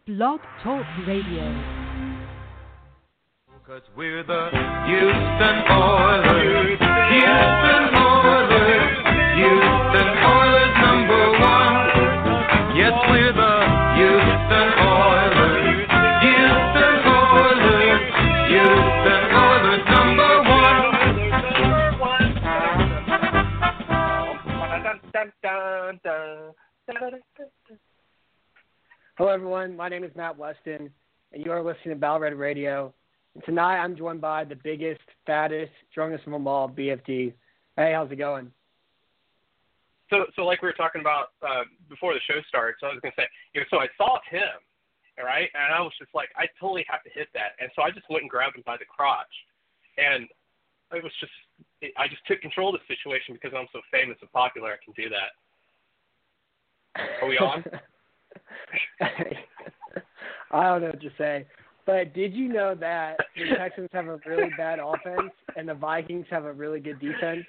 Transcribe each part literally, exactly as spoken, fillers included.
Blog Talk Radio. Cause we're the Houston Oilers, Houston Oilers, Houston Oilers number one. Yes, we're the Houston Oilers, Houston Oilers, Houston Oilers number one. Hello, everyone. My name is Matt Weston, and you are listening to Battle Red Radio. And tonight, I'm joined by the biggest, fattest, strongest from them all, B F D. Hey, how's it going? So, so like we were talking about uh, before the show started, so I was going to say, you know, so I saw him, all right, and I was just like, I totally have to hit that. And so I just went and grabbed him by the crotch. And it was just, it, I just took control of the situation because I'm so famous and popular, I can do that. Are we on? I don't know what to say. But did you know that the Texans have a really bad offense and the Vikings have a really good defense?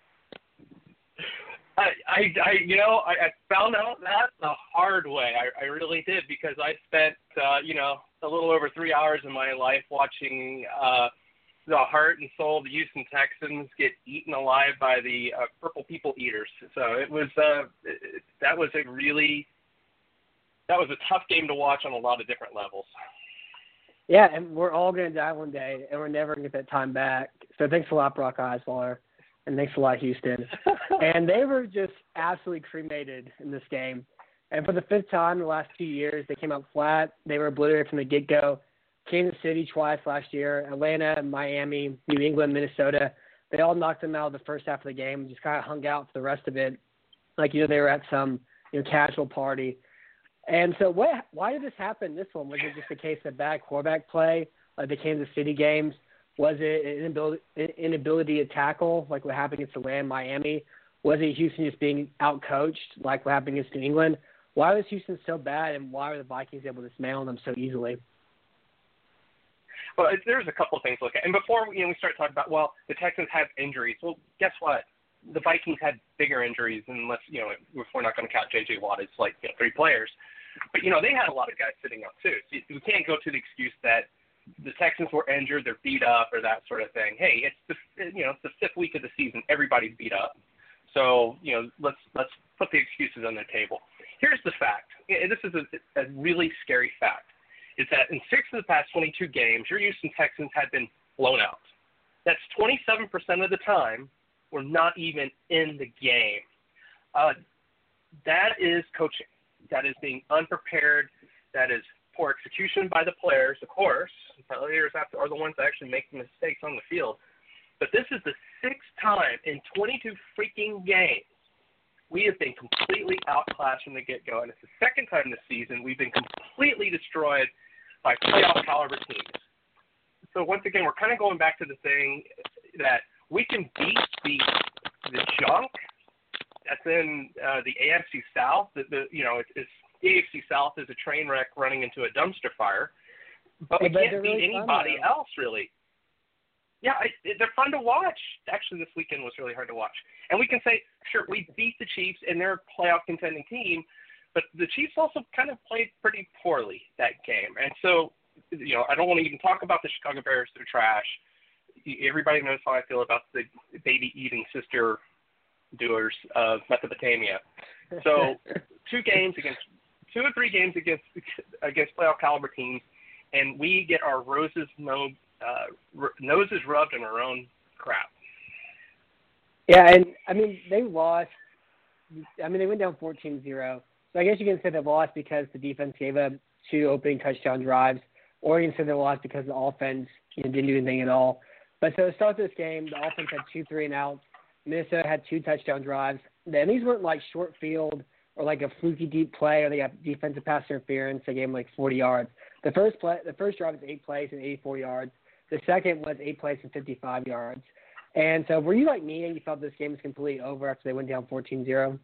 I, I, I you know, I, I found out that the hard way. I, I really did because I spent, uh, you know, a little over three hours of my life watching uh, the heart and soul of the Houston Texans get eaten alive by the uh, Purple People Eaters. So it was, uh, it, that was a really, that was a tough game to watch on a lot of different levels. Yeah, and we're all going to die one day, and we're never going to get that time back. So thanks a lot, Brock Osweiler, and thanks a lot, Houston. And they were just absolutely cremated in this game. And for the fifth time in the last two years, they came out flat. They were obliterated from the get-go. Kansas City twice last year, Atlanta, Miami, New England, Minnesota. They all knocked them out of the first half of the game, just kind of hung out for the rest of it. Like, you know, they were at some, you know, casual party. And so what, why did this happen this one? Was it just a case of bad quarterback play, like the Kansas City games? Was it an inability, inability to tackle, like what happened against Atlanta, Miami? Was it Houston just being outcoached, like what happened against New England? Why was Houston so bad, and why were the Vikings able to dismantle them so easily? Well, there's a couple of things to look at. And before you know, we start talking about, well, the Texans have injuries. Well, guess what? The Vikings had bigger injuries, unless, you know, if we're not going to count J J Watt as like you know, three players. But, you know, they had a lot of guys sitting out, too. So we can't go to the excuse that the Texans were injured, they're beat up, or that sort of thing. Hey, it's the, you know, it's the fifth week of the season. Everybody's beat up. So, you know, let's let's put the excuses on the table. Here's the fact. This is a, a really scary fact. Is that in six of the past twenty-two games, your Houston Texans had been blown out. That's twenty-seven percent of the time we're not even in the game. Uh, that is coaching. That is being unprepared. That is poor execution by the players, of course. The players are the ones that actually make the mistakes on the field. But this is the sixth time in twenty-two freaking games we have been completely outclassed from the get-go. And it's the second time this season we've been completely destroyed by playoff caliber teams. So once again, we're kind of going back to the thing that we can beat the, the junk that's in uh, the A F C South. The, the you know, it's, it's the A F C South is a train wreck running into a dumpster fire, but we but can't beat really anybody fun, else really. Yeah, it, it, they're fun to watch. Actually, this weekend was really hard to watch. And we can say, sure, we beat the Chiefs and they're a playoff contending team, but the Chiefs also kind of played pretty poorly that game. And so, you know, I don't want to even talk about the Chicago Bears. They're trash. Everybody knows how I feel about the baby-eating sister doers of Mesopotamia. So two games against two or three games against against playoff caliber teams, and we get our roses no, uh, r- noses rubbed in our own crap. Yeah, and I mean they lost. I mean they went down fourteen zero. So I guess you can say they lost because the defense gave up two opening touchdown drives, or you can say they lost because the offense you know, didn't do anything at all. But so to start this game, the offense had two three and outs. Minnesota had two touchdown drives. And these weren't like short field or like a fluky deep play or they got defensive pass interference. They gave them like forty yards. The first play, the first drive was eight plays and eighty-four yards. The second was eight plays and fifty-five yards. And so were you like me and you felt this game was completely over after they went down fourteen zero?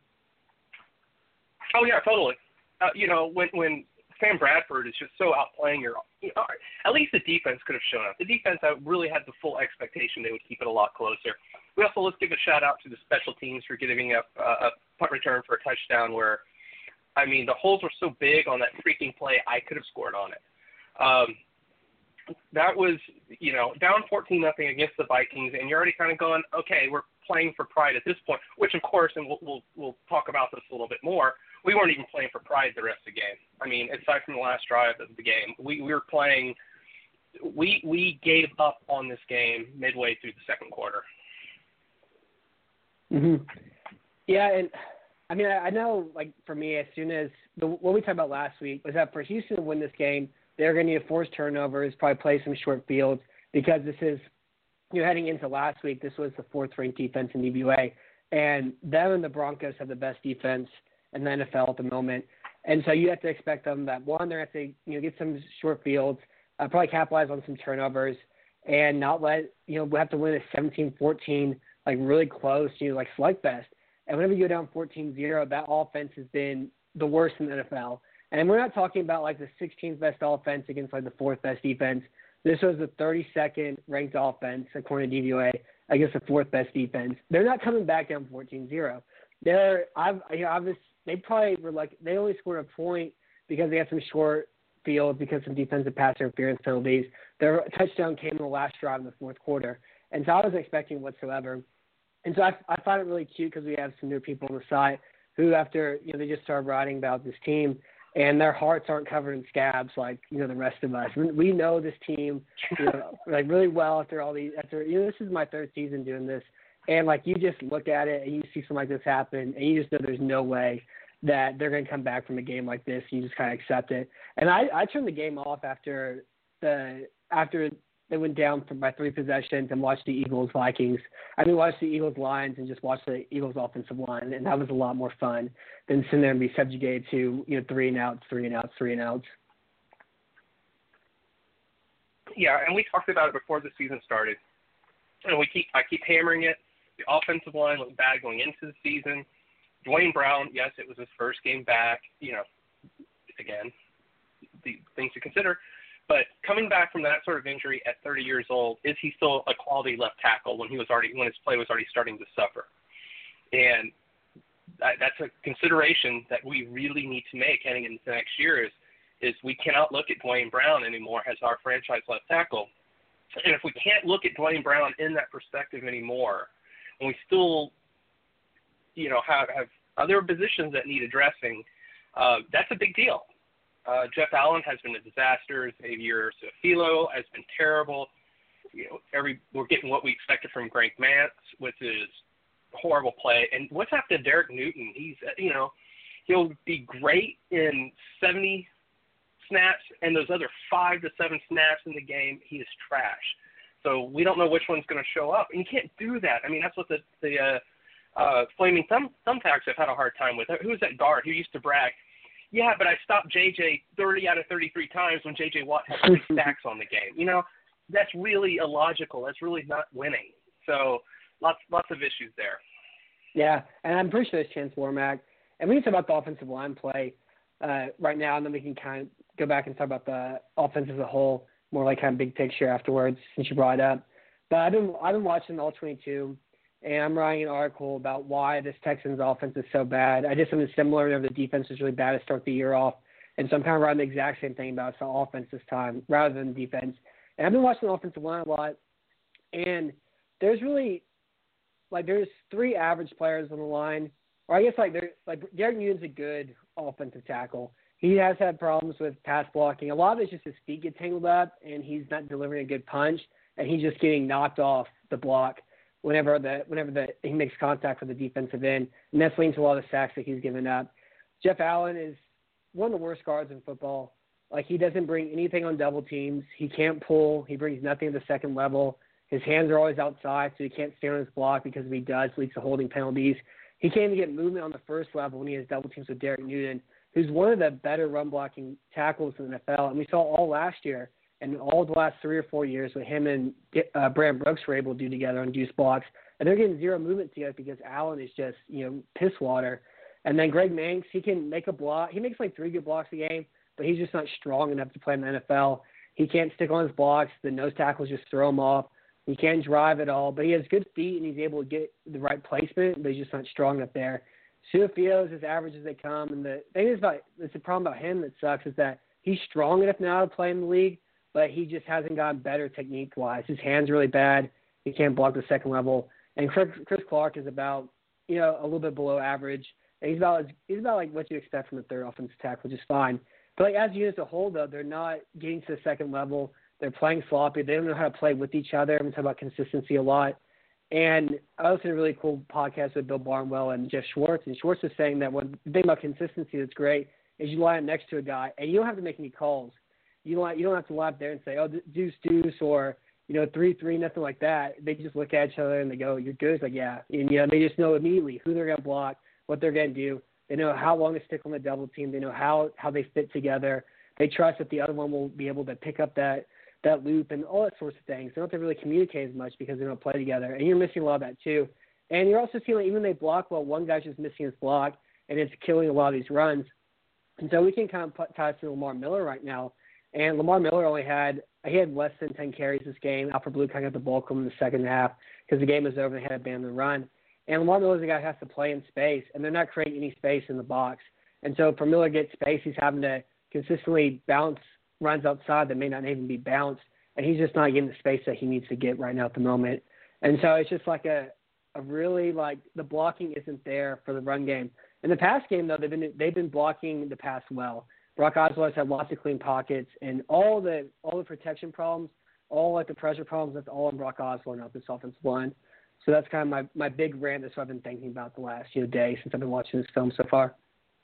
Oh, yeah, totally. Uh, you know, when when Sam Bradford is just so outplaying your you know, – at least the defense could have shown up. The defense I really had the full expectation they would keep it a lot closer. We also, let's give a shout-out to the special teams for giving up uh, a punt return for a touchdown where I mean, the holes were so big on that freaking play, I could have scored on it. Um, that was, you know, down fourteen nothing against the Vikings, and you're already kind of going, okay, we're playing for pride at this point, which, of course, and we'll, we'll, we'll talk about this a little bit more, we weren't even playing for pride the rest of the game. I mean, aside from the last drive of the game, we, we were playing – we we gave up on this game midway through the second quarter. Mm-hmm. Yeah, and I mean, I, I know, like, for me, as soon as the, what we talked about last week was that for Houston to win this game, they're going to need to force turnovers, probably play some short fields, because this is, you know, heading into last week, this was the fourth-ranked defense in D V O A, and them and the Broncos have the best defense in the N F L at the moment. And so you have to expect them that, one, they're going to have to, you know, get some short fields, uh, probably capitalize on some turnovers, and not let, you know, we have to win a seventeen fourteen, like, really close, you know, like, slugfest. And whenever you go down fourteen zero, that offense has been the worst in the N F L. And we're not talking about, like, the sixteenth best offense against, like, the fourth best defense. This was the thirty-second ranked offense, according to D V O A, against the fourth best defense. They're not coming back down fourteen zero. They're, I've, you know, I've just, they probably were like, they only scored a point because they had some short field, because of defensive pass interference penalties. Their touchdown came in the last drive in the fourth quarter. And so I wasn't expecting whatsoever. And so I, I find it really cute because we have some new people on the site who, after, you know, they just started writing about this team, and their hearts aren't covered in scabs like, you know, the rest of us. We know this team, you know, like, really well after all these, after, you know, this is my third season doing this. And, like, you just look at it and you see something like this happen, and you just know there's no way that they're going to come back from a game like this. You just kind of accept it. And I, I turned the game off after the after they went down for by three possessions and watched the Eagles Vikings. I mean, watch the Eagles Lions and just watch the Eagles offensive line, and that was a lot more fun than sitting there and be subjugated to, you know, three and outs, three and outs, three and outs. Yeah, and we talked about it before the season started, and we keep I keep hammering it. The offensive line looked bad going into the season. Dwayne Brown, yes, it was his first game back. You know, again, the things to consider. But coming back from that sort of injury at thirty years old, is he still a quality left tackle when he was already when his play was already starting to suffer? And that, that's a consideration that we really need to make heading into next year. Is is we cannot look at Dwayne Brown anymore as our franchise left tackle. And if we can't look at Dwayne Brown in that perspective anymore, and we still, you know, have, have other positions that need addressing, uh, that's a big deal. Uh, Jeff Allen has been a disaster. Xavier Su'a-Filo has been terrible. You know, every we're getting what we expected from Greg Mance with his horrible play. And what's happened to Derek Newton? He's, you know, he'll be great in seventy snaps, and those other five to seven snaps in the game, he is trash. So we don't know which one's going to show up. And you can't do that. I mean, that's what the, the uh, uh, Flaming Thumb, Thumbtacks have had a hard time with. Who was that guard who used to brag? Yeah, but I stopped J J thirty out of thirty-three times when J J Watt had three sacks on the game. You know, that's really illogical. That's really not winning. So lots lots of issues there. Yeah, and I'm pretty sure there's Chance Warmack. And we can talk about the offensive line play uh, right now, and then we can kind of go back and talk about the offense as a whole, more like kind of big picture afterwards, since you brought it up. But I've been I've been watching all twenty-two, and I'm writing an article about why this Texans offense is so bad. I did something similar whenever the defense was really bad to start the year off, and so I'm kind of writing the exact same thing about the offense this time rather than defense. And I've been watching the offensive line a lot, and there's really like there's three average players on the line, or I guess like there like Derek Newton's a good offensive tackle. He has had problems with pass blocking. A lot of it's just his feet get tangled up, and he's not delivering a good punch, and he's just getting knocked off the block whenever the whenever the he makes contact with the defensive end, and that's leading to a lot of the sacks that he's given up. Jeff Allen is one of the worst guards in football. Like, he doesn't bring anything on double teams. He can't pull. He brings nothing at the second level. His hands are always outside, so he can't stay on his block because if he does, it leads to holding penalties. He can't even get movement on the first level when he has double teams with Derek Newton, who's one of the better run-blocking tackles in the N F L. And we saw all last year and all the last three or four years what him and uh, Brandon Brooks were able to do together on deuce blocks. And they're getting zero movement together because Allen is just, you know, piss water. And then Greg Manx, he can make a block. He makes like three good blocks a game, but he's just not strong enough to play in the N F L. He can't stick on his blocks. The nose tackles just throw him off. He can't drive at all, but he has good feet and he's able to get the right placement, but he's just not strong enough there. Su'a-Fio's as average as they come. And the thing is about it's the problem about him that sucks is that he's strong enough now to play in the league, but he just hasn't gotten better technique-wise. His hand's really bad. He can't block the second level. And Chris, Chris Clark is about, you know, a little bit below average. And he's about he's about like what you expect from a third offensive tackle, which is fine. But like as a unit as a whole, though, they're not getting to the second level. They're playing sloppy. They don't know how to play with each other. I'm talking about consistency a lot. And I listened to a really cool podcast with Bill Barnwell and Jeff Schwartz. And Schwartz was saying that one thing about consistency that's great is you line up next to a guy and you don't have to make any calls. You don't you don't have to lie up there and say, oh, deuce deuce or you know three three, nothing like that. They just look at each other and they go, you're good. It's like yeah, and you know they just know immediately who they're gonna block, what they're gonna do. They know how long to stick on the double team. They know how how they fit together. They trust that the other one will be able to pick up that. that loop and all that sorts of things. They don't have to really communicate as much because they don't play together. And you're missing a lot of that too. And you're also feeling even they block well, one guy's just missing his block and it's killing a lot of these runs. And so we can kind of put, tie to Lamar Miller right now. And Lamar Miller only had, he had less than ten carries this game. Alfred Blue kind of got the bulk of them in the second half because the game was over and they had to abandon the run. And Lamar Miller's a guy who has to play in space and they're not creating any space in the box. And so for Miller to get space, he's having to consistently bounce runs outside that may not even be bounced, and he's just not getting the space that he needs to get right now at the moment. And so it's just like a, a really like the blocking isn't there for the run game. In the pass game though, they've been they've been blocking the pass well. Brock Osweiler's had lots of clean pockets, and all the all the protection problems, all like the pressure problems, that's all on Brock Osweiler, not this offensive line. So that's kind of my, my big rant. That's what I've been thinking about the last you know day since I've been watching this film so far.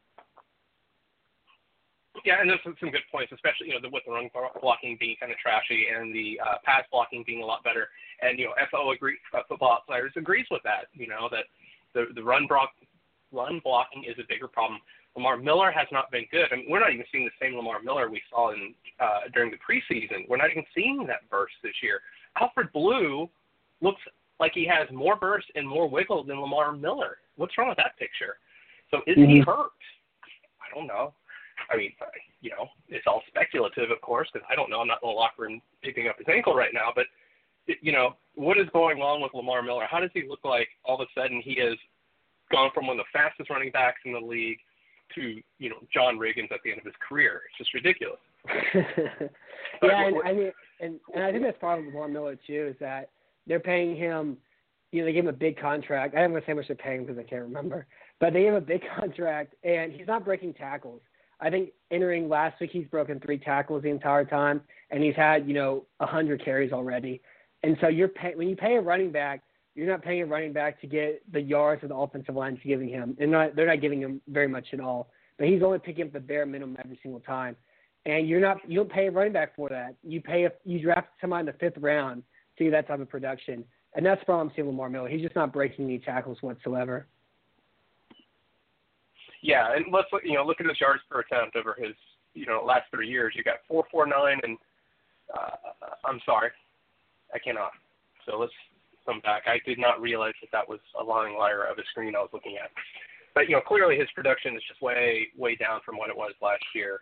Yeah, and there's some, some good points, especially, you know, the, with the run blocking being kind of trashy and the uh, pass blocking being a lot better. And, you know, F O agree, uh, Football Outsiders agrees with that, you know, that the, the run, block, run blocking is a bigger problem. Lamar Miller has not been good. I mean, we're not even seeing the same Lamar Miller we saw in uh, during the preseason. We're not even seeing that burst this year. Alfred Blue looks like he has more burst and more wiggle than Lamar Miller. What's wrong with that picture? So is mm-hmm. he hurt? I don't know. I mean, you know, it's all speculative, of course, because I don't know. I'm not in the locker room picking up his ankle right now. But, you know, what is going on with Lamar Miller? How does he look like all of a sudden he has gone from one of the fastest running backs in the league to, you know, John Riggins at the end of his career? It's just ridiculous. yeah, and I mean, and, and I think that's part of Lamar Miller, too, is that they're paying him, you know, they gave him a big contract. I'm going to say how much they're paying because I can't remember. But they gave him a big contract, and he's not breaking tackles. I think entering last week, he's broken three tackles the entire time, and he's had, you know, one hundred carries already. And so you're pay, when you pay a running back, you're not paying a running back to get the yards that the offensive line is giving him. And not, they're not giving him very much at all. But he's only picking up the bare minimum every single time. And you're not you don't pay a running back for that. You pay a, you draft somebody in the fifth round to get that type of production. And that's the problem with Lamar Miller. He's just not breaking any tackles whatsoever. Yeah, and let's look, you know, look at his yards per attempt over his, you know, last three years. You got four forty-nine, and uh, I'm sorry, I cannot. So let's come back. I did not realize that that was a lying liar of a screen I was looking at. But, you know, clearly his production is just way, way down from what it was last year.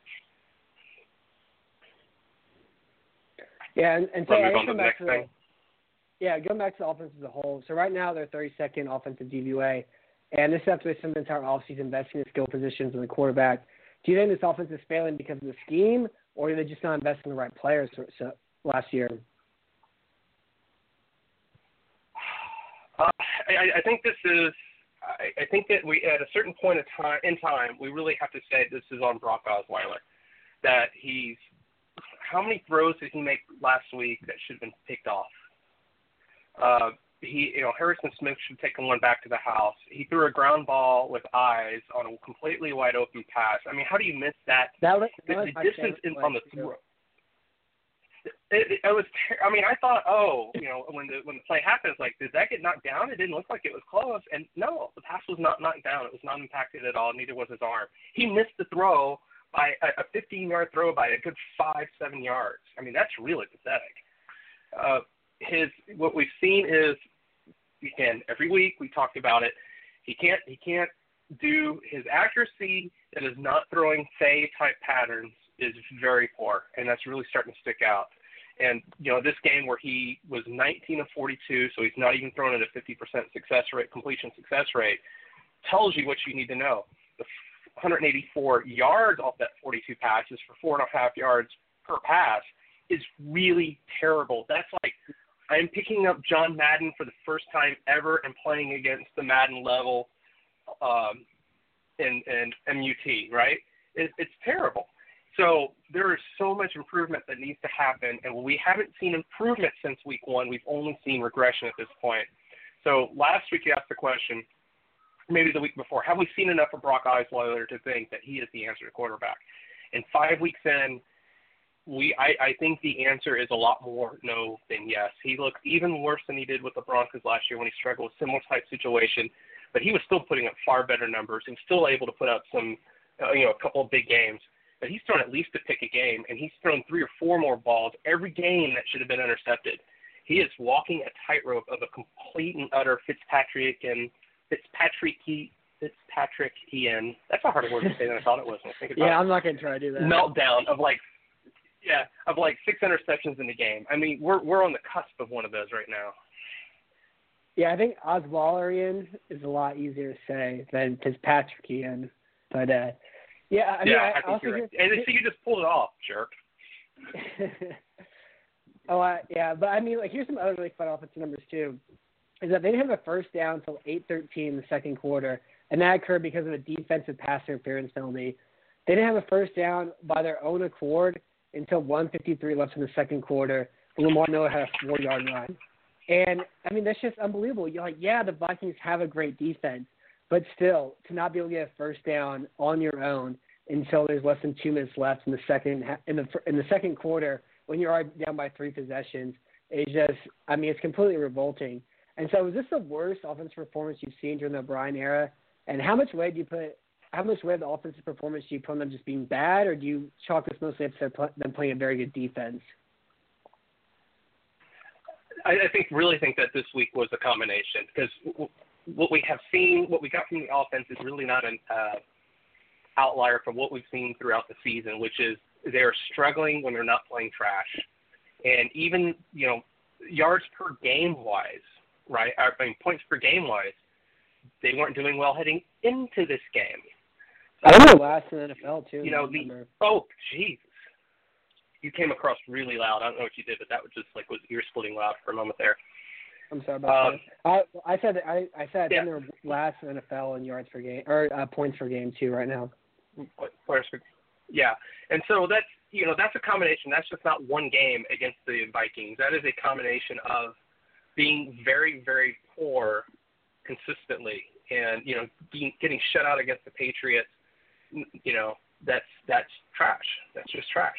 Yeah, and, and so we'll move I on to the back next to thing. The, yeah, going back to the offense as a whole. So right now they're thirty-second offensive D V O A. And this is after they spent the entire offseason investing in skill positions in the quarterback. Do you think this offense is failing because of the scheme, or did they just not invest in the right players last year? Uh, I, I think this is. I, I think that we, at a certain point of time in time, we really have to say this is on Brock Osweiler. That he's. How many throws did he make last week that should have been picked off? Uh, He, you know, Harrison Smith should take one back to the house. He threw a ground ball with eyes on a completely wide open pass. I mean, how do you miss that? That was, the that was the distance in, on the throw. It, it, it was. Ter- I mean, I thought, oh, you know, when the when the play happened, it's like, did that get knocked down? It didn't look like it was close. And no, the pass was not knocked down. It was not impacted at all. Neither was his arm. He missed the throw by a fifteen-yard throw by a good five, seven yards. I mean, that's really pathetic. Uh, his what we've seen is, again, every week we talked about it. He can't he can't do his accuracy that is not throwing fade type patterns is very poor, and that's really starting to stick out. And you know, this game where he was nineteen of forty-two, so he's not even throwing at a fifty percent success rate, completion success rate. tells you what you need to know. The one hundred eighty-four yards off that forty-two passes for four and a half yards per pass is really terrible. That's like I'm picking up John Madden for the first time ever and playing against the Madden level um, in, in M U T, right? It, it's terrible. So there is so much improvement that needs to happen, and we haven't seen improvement since week one. We've only seen regression at this point. So last week you asked the question, maybe the week before, have we seen enough of Brock Osweiler to think that he is the answer to quarterback? And five weeks in, we I, I think the answer is a lot more no than yes. He looked even worse than he did with the Broncos last year when he struggled with similar type situation, but he was still putting up far better numbers and still able to put up some, uh, you know, a couple of big games. But he's thrown at least a pick a game, and he's thrown three or four more balls every game that should have been intercepted. He is walking a tightrope of a complete and utter Fitzpatrick and Fitzpatrick Fitzpatrickian. That's a harder word to say than I thought it was when I think about yeah, it. I'm not going to try to do that. Meltdown of like, yeah, of like six interceptions in the game. I mean, we're we're on the cusp of one of those right now. Yeah, I think Oswalderian is a lot easier to say than Fitzpatrickian, but uh, yeah, I mean, yeah, I, I think also you're right. hear, And so you just pulled it off, jerk. oh, I, yeah, but I mean, like, here's some other really fun offensive numbers too. Is that they didn't have a first down until eight thirteen in the second quarter, and that occurred because of a defensive pass interference penalty. They didn't have a first down by their own accord until one fifty-three left in the second quarter, and Lamar Miller had a four-yard run. And, I mean, that's just unbelievable. You're like, yeah, the Vikings have a great defense, but still, to not be able to get a first down on your own until there's less than two minutes left in the second in the in the second quarter when you're already down by three possessions is just, I mean, it's completely revolting. And so, is this the worst offensive performance you've seen during the O'Brien era? And how much weight do you put? How much weight of the offensive performance do you put on them just being bad, or do you chalk this mostly up to them playing a very good defense? I, I think really think that this week was a combination because w- what we have seen, what we got from the offense is really not an uh, outlier from what we've seen throughout the season, which is they're struggling when they're not playing trash, and even you know yards per game wise, right? I mean points per game wise, they weren't doing well heading into this game. I think they're last in the N F L too. You know the number. oh Jesus. You came across really loud. I don't know what you did, but that was just like was ear splitting loud for a moment there. I'm sorry about Um, that. I, I said that I, I said yeah. I think they're last in the N F L in yards per game or uh, points per game too right now. Yeah, and so that's you know that's a combination. That's just not one game against the Vikings. That is a combination of being very very poor consistently, and you know being, getting shut out against the Patriots. You know that's that's trash. That's just trash.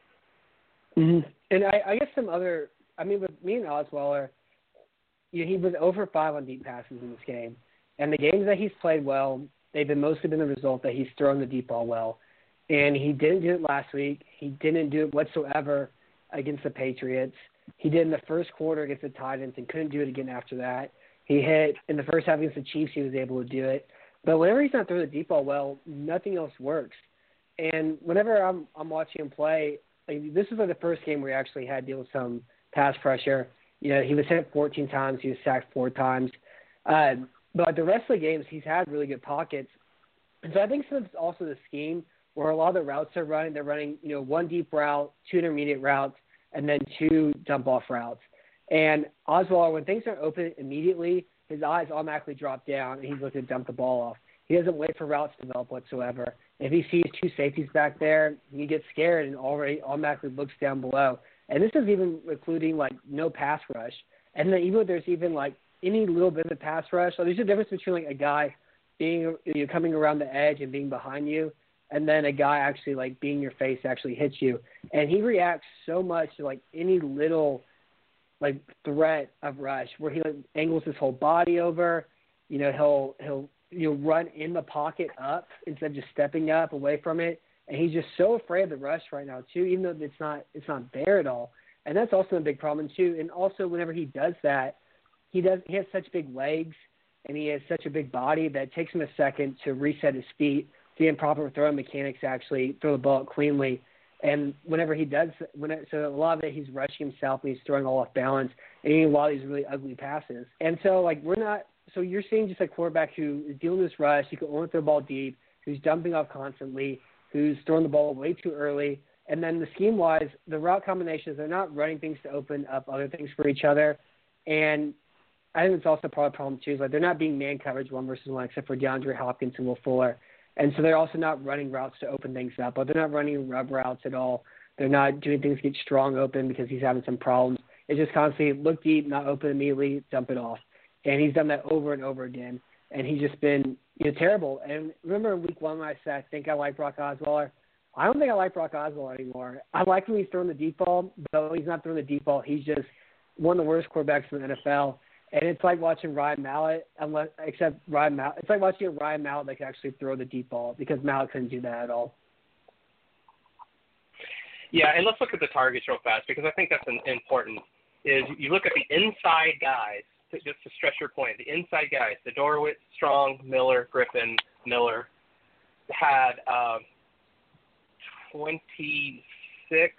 Mm-hmm. And I, I guess some other, I mean, with me and Osweiler, you know, he was over five on deep passes in this game. And the games that he's played well, they've been mostly been the result that he's thrown the deep ball well. And he didn't do it last week. He didn't do it whatsoever against the Patriots. He did in the first quarter against the Titans and couldn't do it again after that. He hit in the first half against the Chiefs. He was able to do it. But whenever he's not throwing the deep ball well, nothing else works. And whenever I'm I'm watching him play, like, this is like the first game where he actually had to deal with some pass pressure. You know, he was hit fourteen times. He was sacked four times. Uh, but the rest of the games, he's had really good pockets. And so I think some of it's also the scheme where a lot of the routes they're running, they're running, you know, one deep route, two intermediate routes, and then two dump-off routes. And Osweiler, when things aren't open immediately, his eyes automatically drop down, and he's looking to dump the ball off. He doesn't wait for routes to develop whatsoever. If he sees two safeties back there, he gets scared and already automatically looks down below. And this is even including, like, no pass rush. And then even if there's even, like, any little bit of pass rush, so there's a difference between, like, a guy being, you know, coming around the edge and being behind you, and then a guy actually, like, being your face actually hits you. And he reacts so much to, like, any little, like, threat of rush where he, like, angles his whole body over. You know, he'll he'll you know, run in the pocket up instead of just stepping up away from it. And he's just so afraid of the rush right now too, even though it's not it's not there at all. And that's also a big problem too. And also whenever he does that, he does he has such big legs and he has such a big body that it takes him a second to reset his feet, to get proper throwing mechanics to actually throw the ball out cleanly. And whenever he does, when it, so a lot of it, he's rushing himself and he's throwing all off balance and getting a lot of these really ugly passes. And so, like, we're not so you're seeing just a quarterback who is dealing with this rush, who can only throw the ball deep, who's jumping off constantly, who's throwing the ball way too early. And then the scheme-wise, the route combinations, they're not running things to open up other things for each other. And I think it's also part of the problem, too, is like they're not being man coverage one versus one except for DeAndre Hopkins and Will Fuller. And so they're also not running routes to open things up, but they're not running rub routes at all. They're not doing things to get Strong open because he's having some problems. It's just constantly look deep, not open immediately, dump it off. And he's done that over and over again. And he's just been, you know, terrible. And remember in week one when I said I think I like Brock Osweiler? I don't think I like Brock Osweiler anymore. I like when he's throwing the deep ball, but when he's not throwing the deep ball, he's just one of the worst quarterbacks in the N F L. And it's like watching Ryan Mallett, unless except Ryan Mallett. It's like watching a Ryan Mallett that can actually throw the deep ball because Mallett couldn't do that at all. Yeah, and let's look at the targets real fast because I think that's an important. Is you look at the inside guys, to, just to stress your point, the inside guys, the Dorowitz, Strong, Miller, Griffin, Miller, had um, twenty-six,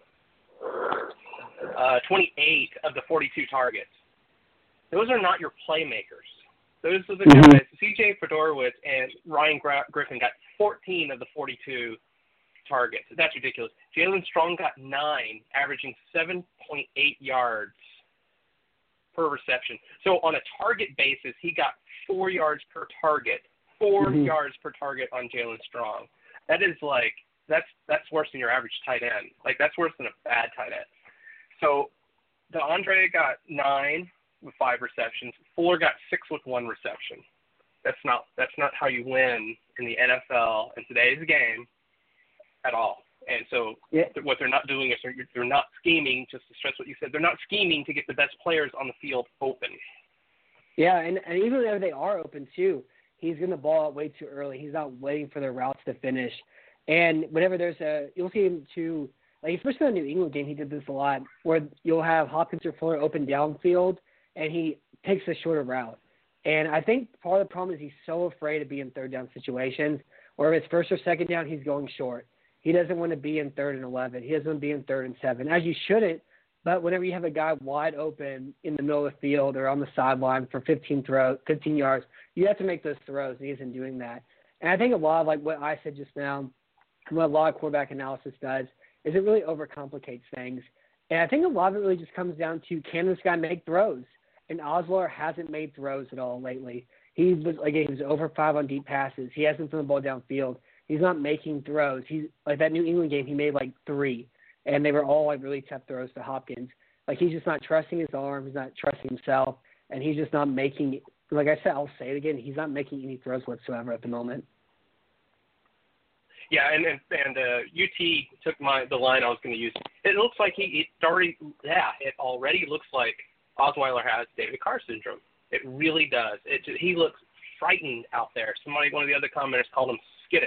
uh, twenty-eight of the forty-two targets. Those are not your playmakers. Those are the Mm-hmm. guys. C J Fedorowicz and Ryan Gra- Griffin got fourteen of the forty-two targets. That's ridiculous. Jalen Strong got nine, averaging seven point eight yards per reception. So on a target basis, he got four yards per target. Four Mm-hmm. yards per target on Jalen Strong. That is like that's that's worse than your average tight end. Like that's worse than a bad tight end. So DeAndre got nine with five receptions. Fuller got six with one reception. That's not that's not how you win in the N F L in today's game at all. And so yeah. what they're not doing is they're, they're not scheming, just to stress what you said, they're not scheming to get the best players on the field open. Yeah, and, and even if they are open too, he's getting the ball out way too early. He's not waiting for their routes to finish. And whenever there's a, you'll see him too, like especially in the New England game, he did this a lot, where you'll have Hopkins or Fuller open downfield, and he takes a shorter route. And I think part of the problem is he's so afraid to be in third down situations, where if it's first or second down, he's going short. He doesn't want to be in third and eleven. He doesn't want to be in third and seven, as you shouldn't. But whenever you have a guy wide open in the middle of the field or on the sideline for fifteen throw, fifteen yards, you have to make those throws, and he isn't doing that. And I think a lot of like what I said just now, and what a lot of quarterback analysis does, is it really overcomplicates things. And I think a lot of it really just comes down to, can this guy make throws? And Osweiler hasn't made throws at all lately. He was, again, he was over five on deep passes. He hasn't thrown the ball downfield. He's not making throws. He's like that New England game, he made like three, and they were all like really tough throws to Hopkins. Like he's just not trusting his arm. He's not trusting himself, and he's just not making. Like I said, I'll say it again. He's not making any throws whatsoever at the moment. Yeah, and and, and uh, U T took my the line I was going to use. It looks like he it already yeah it already looks like Osweiler has David Carr syndrome. It really does. It he looks frightened out there. Somebody, one of the other commenters, called him skittish.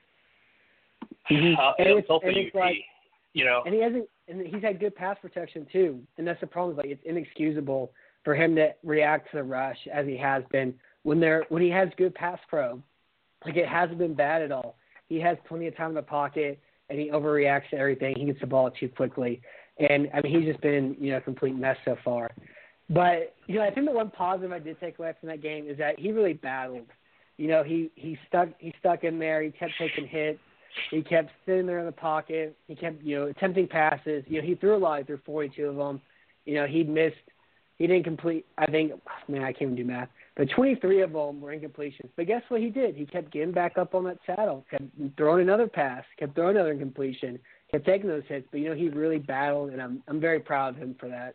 Mm-hmm. Uh, and it's it's, also and U it's T, like, you know. and he hasn't, and he's had good pass protection too. And that's the problem. Like it's inexcusable for him to react to the rush as he has been when they're when he has good pass pro. Like it hasn't been bad at all. He has plenty of time in the pocket, and he overreacts to everything. He gets the ball too quickly, and I mean he's just been you know a complete mess so far. But you know I think the one positive I did take away from that game is that he really battled. You know he he stuck he stuck in there. He kept taking hits. He kept sitting there in the pocket. He kept, you know, attempting passes. You know, he threw a lot. He threw forty-two of them. You know, he missed. He didn't complete. I think, man, I can't even do math. But twenty-three of them were incompletions. But guess what he did? He kept getting back up on that saddle. Kept throwing another pass. Kept throwing another incompletion. Kept taking those hits. But you know, he really battled, and I'm I'm very proud of him for that.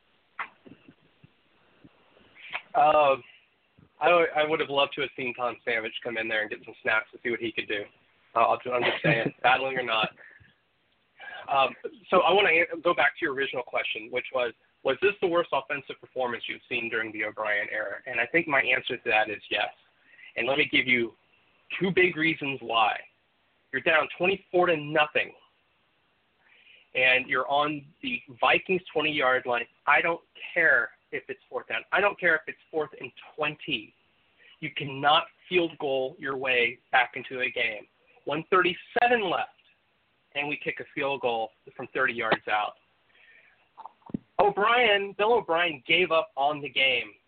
Um, I I would have loved to have seen Tom Savage come in there and get some snaps to see what he could do. Uh, I'm just saying, battling or not. Um, so I want to go back to your original question, which was, was this the worst offensive performance you've seen during the O'Brien era? And I think my answer to that is yes. And let me give you two big reasons why. You're down twenty-four to nothing, and you're on the Vikings twenty-yard line. I don't care if it's fourth down. I don't care if it's fourth and twenty. You cannot field goal your way back into a game. one thirty-seven left, and we kick a field goal from thirty yards out. O'Brien, Bill O'Brien gave up on the game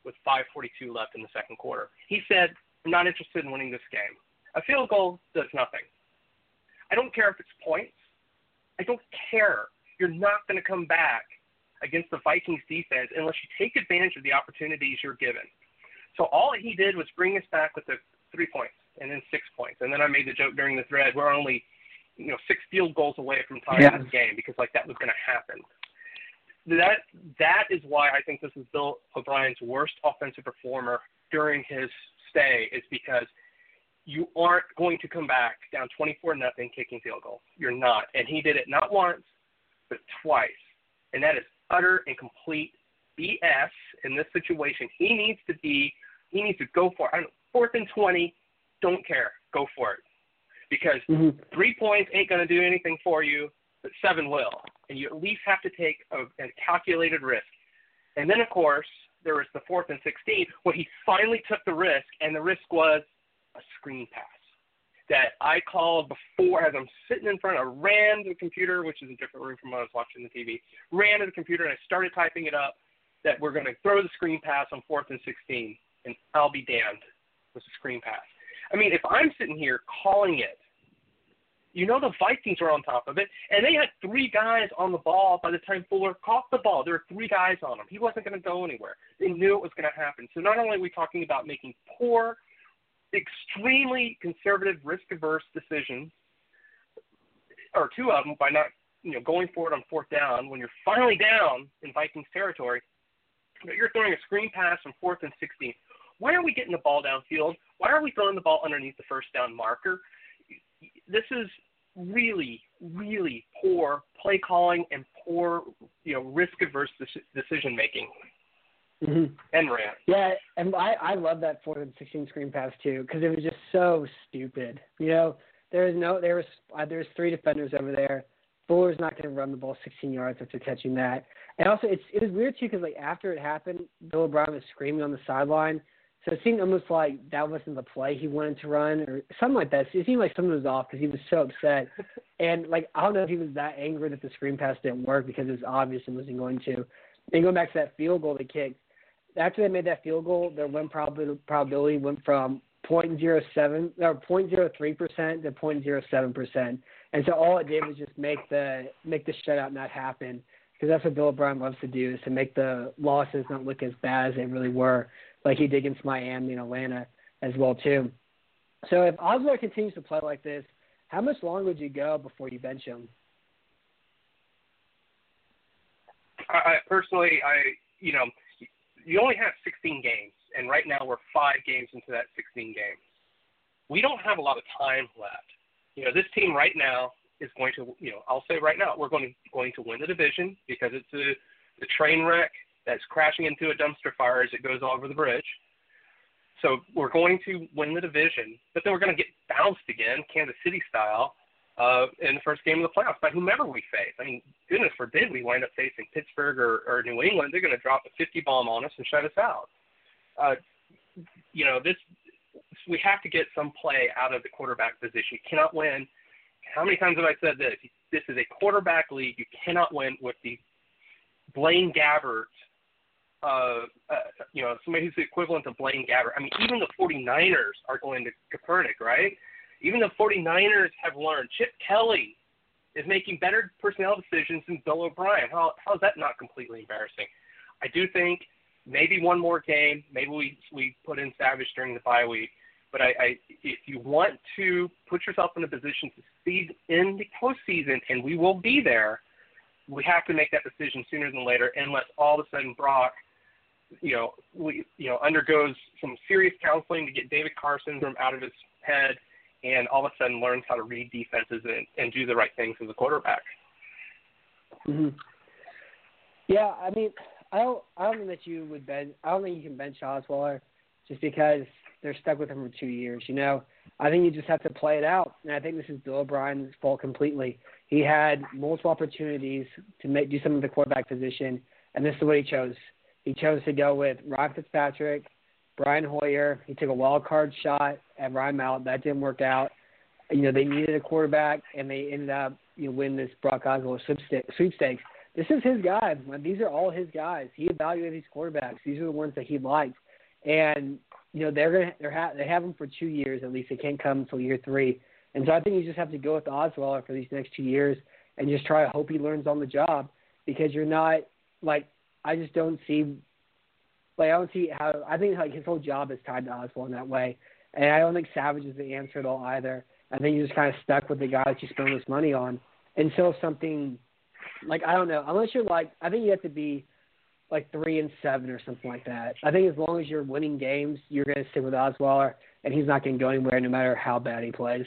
with five forty-two left in the second quarter. He said, I'm not interested in winning this game. A field goal does nothing. I don't care if it's points. I don't care. You're not going to come back against the Vikings defense unless you take advantage of the opportunities you're given. So all he did was bring us back with the three points and then six points. And then I made the joke during the thread, we're only, you know, six field goals away from tying yeah. this game because, like, that was going to happen. That That is why I think this is Bill O'Brien's worst offensive performer during his stay, is because you aren't going to come back down twenty-four nothing kicking field goals. You're not. And he did it not once, but twice. And that is utter and complete B S in this situation. He needs to be, he needs to go for it. I don't know, fourth and twenty, don't care. Go for it. Because mm-hmm. three points ain't going to do anything for you, but seven will. And you at least have to take a, a calculated risk. And then, of course, there was the fourth and sixteen where he finally took the risk, and the risk was a screen pass that I called before as I'm sitting in front. I ran to the computer, which is a different room from when I was watching the T V, ran to the computer, and I started typing it up that we're going to throw the screen pass on fourth and sixteen, and I'll be damned with the screen pass. I mean, if I'm sitting here calling it, you know the Vikings are on top of it, and they had three guys on the ball by the time Fuller caught the ball. There were three guys on him. He wasn't going to go anywhere. They knew it was going to happen. So not only are we talking about making poor, extremely conservative, risk-averse decisions, or two of them by not, you know, going for it on fourth down when you're finally down in Vikings territory, but you're throwing a screen pass on fourth and sixteen. Why are we getting the ball downfield? Why are we throwing the ball underneath the first down marker? This is really, really poor play calling and poor, you know, risk-averse decision making. Mm-hmm. And ran. Yeah, and I, I love that fourth and sixteen screen pass too, because it was just so stupid. You know, there was no there was uh, there was three defenders over there. Fuller's not going to run the ball sixteen yards after catching that. And also, it's it was weird too, because like after it happened, Bill O'Brien was screaming on the sideline. So it seemed almost like that wasn't the play he wanted to run or something like that. So it seemed like something was off because he was so upset. And, like, I don't know if he was that angry that the screen pass didn't work because it was obvious it wasn't going to. Then going back to that field goal they kicked, after they made that field goal, their win prob- probability went from point zero seven or point zero three percent to point zero seven percent. And so all it did was just make the make the shutout not happen, because that's what Bill O'Brien loves to do, is to make the losses not look as bad as they really were, like he did against Miami and Atlanta as well too. So if Osweiler continues to play like this, how much longer would you go before you bench him? I, personally, I you know, you only have sixteen games, and right now we're five games into that sixteen games. We don't have a lot of time left. You know, this team right now is going to, you know, I'll say right now, we're going to going to win the division because it's a, a train wreck that's crashing into a dumpster fire as it goes over the bridge. So we're going to win the division, but then we're going to get bounced again, Kansas City style, uh, in the first game of the playoffs by whomever we face. I mean, goodness forbid we wind up facing Pittsburgh or, or New England. They're going to drop a fifty bomb on us and shut us out. Uh, you know, this we have to get some play out of the quarterback position. You cannot win. How many times have I said this? This is a quarterback league. You cannot win with the Blaine Gabbert, uh, uh, you know, somebody who's the equivalent of Blaine Gabbert. I mean, even the 49ers are going to Kaepernick, right? Even the 49ers have learned. Chip Kelly is making better personnel decisions than Bill O'Brien. How how is that not completely embarrassing? I do think maybe one more game. Maybe we we put in Savage during the bye week. But I, I, if you want to put yourself in a position to succeed in the postseason, and we will be there, we have to make that decision sooner than later, unless all of a sudden Brock, you know, we, you know, undergoes some serious counseling to get David Carson from out of his head, and all of a sudden learns how to read defenses and, and do the right things as a quarterback. Mm-hmm. Yeah, I mean, I don't, I don't think that you would bench. I don't think you can bench Osweiler just because they're stuck with him for two years. You know, I think you just have to play it out, and I think this is Bill O'Brien's fault completely. He had multiple opportunities to make do something with the quarterback position, and this is what he chose. He chose to go with Ryan Fitzpatrick, Brian Hoyer. He took a wild card shot at Ryan Mallett. That didn't work out. You know, they needed a quarterback, and they ended up you know winning this Brock Osweiler sweepstakes. this is his guy. These are all his guys. He evaluated these quarterbacks. These are the ones that he liked. And, you know, they're gonna they're ha- they have him for two years at least. They can't come until year three. And so I think you just have to go with Osweiler for these next two years and just try to hope he learns on the job, because you're not, like, I just don't see, like, I don't see how, I think, like, his whole job is tied to Osweiler in that way. And I don't think Savage is the answer at all either. I think you're just kind of stuck with the guy that you spend all this money on. Until something, like, I don't know, unless you're, like, I think you have to be, like, three and seven or something like that. I think as long as you're winning games, you're going to stick with Osweiler, and he's not going to go anywhere no matter how bad he plays.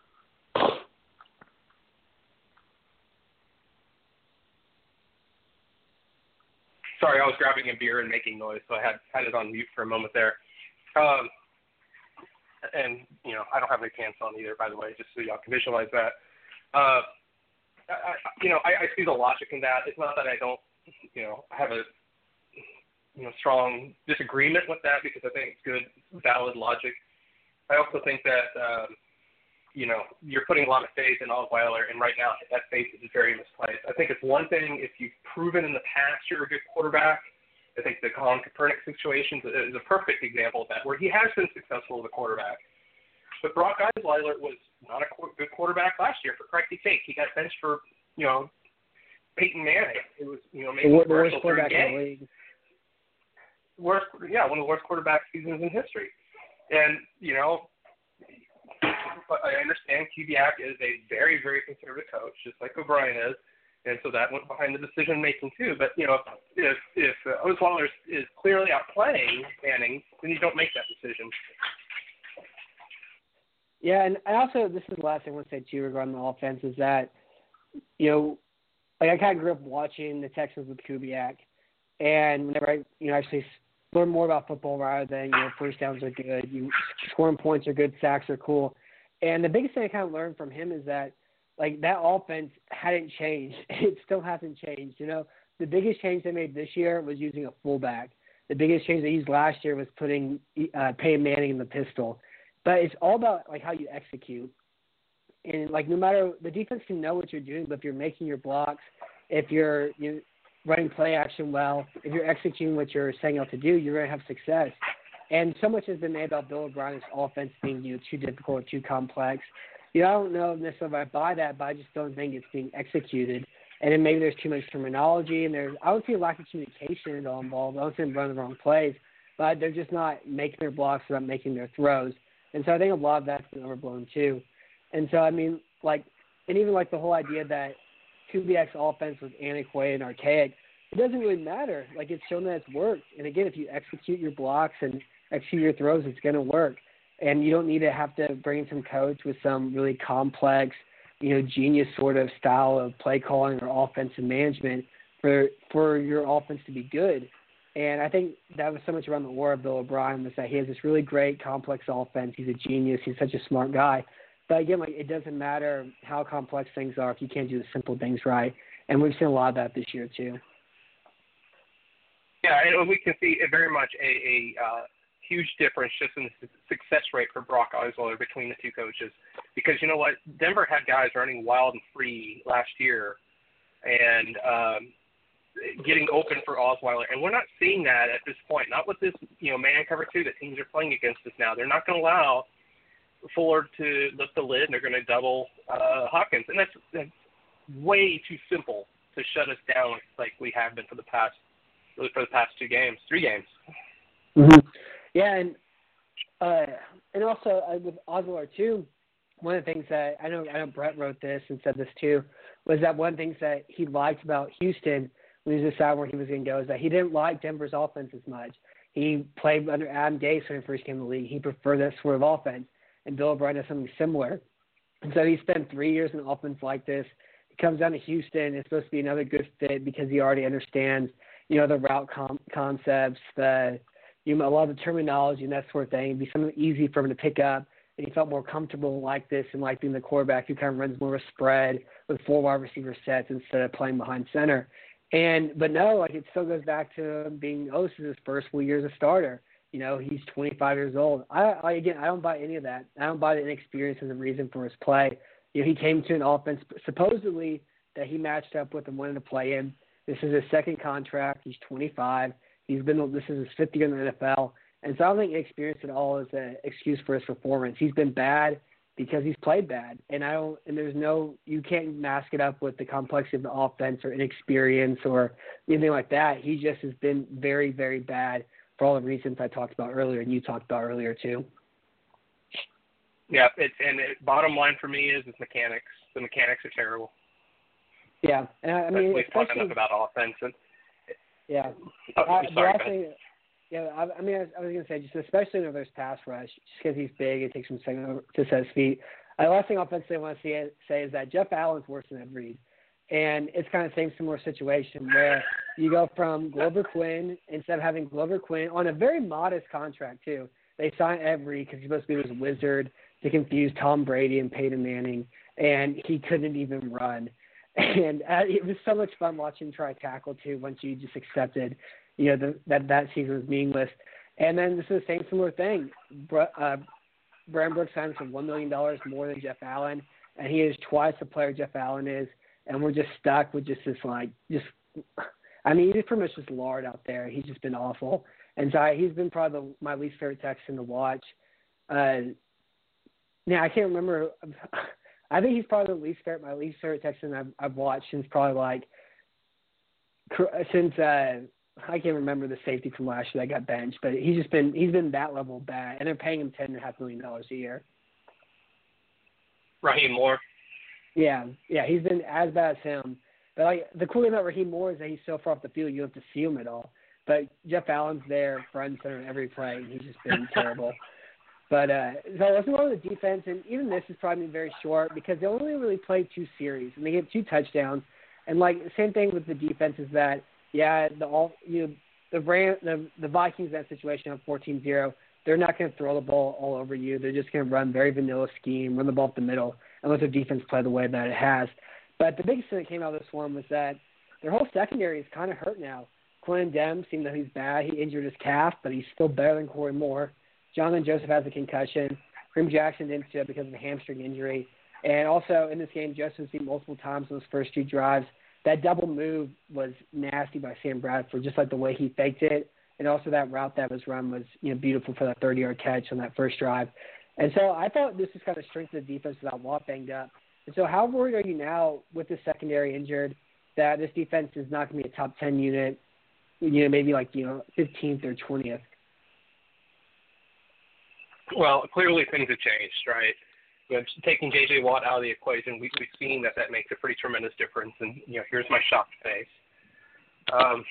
Sorry, I was grabbing a beer and making noise, so I had had it on mute for a moment there. Um, and, you know, I don't have any pants on either, by the way, just so y'all can visualize that. Uh, I, you know, I, I see the logic in that. It's not that I don't, you know, have a, you know, strong disagreement with that, because I think it's good, valid logic. I also think that, um, you know, you're putting a lot of faith in Osweiler, and right now that faith is very misplaced. I think it's one thing if you've proven in the past you're a good quarterback. I think the Colin Kaepernick situation is a perfect example of that, where he has been successful as a quarterback. But Brock Osweiler was not a good quarterback last year, for Christ's sake. He got benched for, you know, Peyton Manning. It was, you know, maybe the worst quarterback in the league. Worst, yeah, one of the worst quarterback seasons in history. And, you know, but I understand Kubiak is a very, very conservative coach, just like O'Brien is, and so that went behind the decision-making too. But, you know, if if uh, Osweiler is clearly outplaying Manning, then you don't make that decision. Yeah, and I also, this is the last thing I want to say too regarding the offense, is that, you know, like I kind of grew up watching the Texans with Kubiak, and whenever I, you know, actually learn more about football rather than, you know, first downs are good, you scoring points are good, sacks are cool. And the biggest thing I kind of learned from him is that, like, that offense hadn't changed. It still hasn't changed. You know, the biggest change they made this year was using a fullback. The biggest change they used last year was putting uh, Peyton Manning in the pistol. But it's all about, like, how you execute. And, like, no matter – the defense can know what you're doing, but if you're making your blocks, if you're you know, running play action well, if you're executing what you're setting out to do, you're going to have success. And so much has been made about Bill O'Brien's offense being, you know, too difficult or too complex. You know, I don't know necessarily if I buy that, but I just don't think it's being executed. And then maybe there's too much terminology, and there's – I don't see a lack of communication at all involved. I don't see them running the wrong plays, but they're just not making their blocks without making their throws. And so I think a lot of that's been overblown too. And so, I mean, like, and even like the whole idea that Kubiak's offense was antiquated and archaic, it doesn't really matter. Like, it's shown that it's worked. And again, if you execute your blocks and execute your throws, it's going to work. And you don't need to have to bring in some coach with some really complex, you know, genius sort of style of play calling or offensive management for for your offense to be good. And I think that was so much around the aura of Bill O'Brien, was that he has this really great, complex offense. He's a genius. He's such a smart guy. But again, like, it doesn't matter how complex things are if you can't do the simple things right. And we've seen a lot of that this year too. Yeah, and we can see very much a, a uh, huge difference just in the success rate for Brock Osweiler between the two coaches. Because you know what? Denver had guys running wild and free last year and um, getting open for Osweiler. And we're not seeing that at this point. Not with this, you know, man cover two that teams are playing against us now. They're not going to allow Fuller to lift the lid, and they're going to double uh, Hawkins. And that's, that's way too simple to shut us down like we have been for the past really for the past two games, three games. Mm-hmm. Yeah, and uh, and also uh, with Osweiler too, one of the things that I know I know Brett wrote this and said this too, was that one of the things that he liked about Houston when he was deciding where he was going to go is that he didn't like Denver's offense as much. He played under Adam Gase when he first came to the league. He preferred that sort of offense, and Bill O'Brien has something similar. And so he spent three years in an offense like this. He comes down to Houston. It's supposed to be another good fit because he already understands, you know, the route com- concepts, the you know, a lot of the terminology and that sort of thing. It'd be something easy for him to pick up, and he felt more comfortable like this and like being the quarterback who kind of runs more of a spread with four wide receiver sets instead of playing behind center. And but no, like it still goes back to him being oh, this is his first full year as a starter. You know, he's twenty-five years old. I, I again, I don't buy any of that. I don't buy the inexperience as a reason for his play. You know, he came to an offense supposedly that he matched up with and wanted to play in. This is his second contract. He's twenty-five. He's been this is his fifth year in the N F L, and so I don't think experience at all is an excuse for his performance. He's been bad because he's played bad, and I don't. And there's no you can't mask it up with the complexity of the offense or inexperience or anything like that. He just has been very, very bad for all the reasons I talked about earlier, and you talked about earlier too. Yeah, it's and it, bottom line for me is his mechanics. The mechanics are terrible. Yeah, and I, I mean, we've talked especially enough about offense. And, yeah, oh, I, the sorry, last thing, yeah, I, I mean, I, I was gonna say just especially in reverse pass rush, just because he's big, it takes him a second to set his feet. Uh, the last thing offensively I want to see, say is that Jeff Allen's worse than Ed Reed, and it's kind of the same similar situation where you go from Glover Quinn instead of having Glover Quinn on a very modest contract too. They signed Ed Reed because he's supposed to be this wizard to confuse Tom Brady and Peyton Manning, and he couldn't even run. And uh, it was so much fun watching him try to tackle too. Once you just accepted, you know, the, that that season was meaningless. And then this is the same similar thing. Uh, Brandon Brooks signed for one million dollars more than Jeff Allen, and he is twice the player Jeff Allen is. And we're just stuck with just this like just. I mean, he's pretty much just lard out there. He's just been awful, and so I, he's been probably the, my least favorite Texan to watch. Uh, now I can't remember. I think he's probably the least favorite, my least favorite Texan I've, I've watched since probably like since uh, I can't remember the safety from last year that got benched, but he's just been he's been that level bad, and they're paying him ten and a half million dollars a year. Raheem Moore. Yeah, yeah, he's been as bad as him. But like the cool thing about Raheem Moore is that he's so far off the field you don't have to see him at all. But Jeff Allen's there front and center in every play, and he's just been terrible. But uh, so let's move on to the defense, and even this is probably very short because they only really played two series, and they get two touchdowns. And like same thing with the defense is that yeah, the all you know the Ram, the the Vikings in that situation on fourteen zero, they're not going to throw the ball all over you. They're just going to run very vanilla scheme, run the ball up the middle, and let their defense play the way that it has. But the biggest thing that came out of this one was that their whole secondary is kind of hurt now. Quinn Demms, even though he's bad, he injured his calf, but he's still better than Corey Moore. Jonathan Joseph has a concussion. Kareem Jackson didn't show up because of a hamstring injury. And also in this game, Joseph seen multiple times on those first two drives. That double move was nasty by Sam Bradford, just like the way he faked it. And also that route that was run was you know beautiful for that thirty-yard catch on that first drive. And so I thought this was kind of strength of the defense without Watt banged up. And so how worried are you now with the secondary injured that this defense is not going to be a top ten unit, you know, maybe like, you know, fifteenth or twentieth? Well, clearly things have changed, right? You know, taking J J. Watt out of the equation, we, we've seen that that makes a pretty tremendous difference. And, you know, here's my shocked face. Um,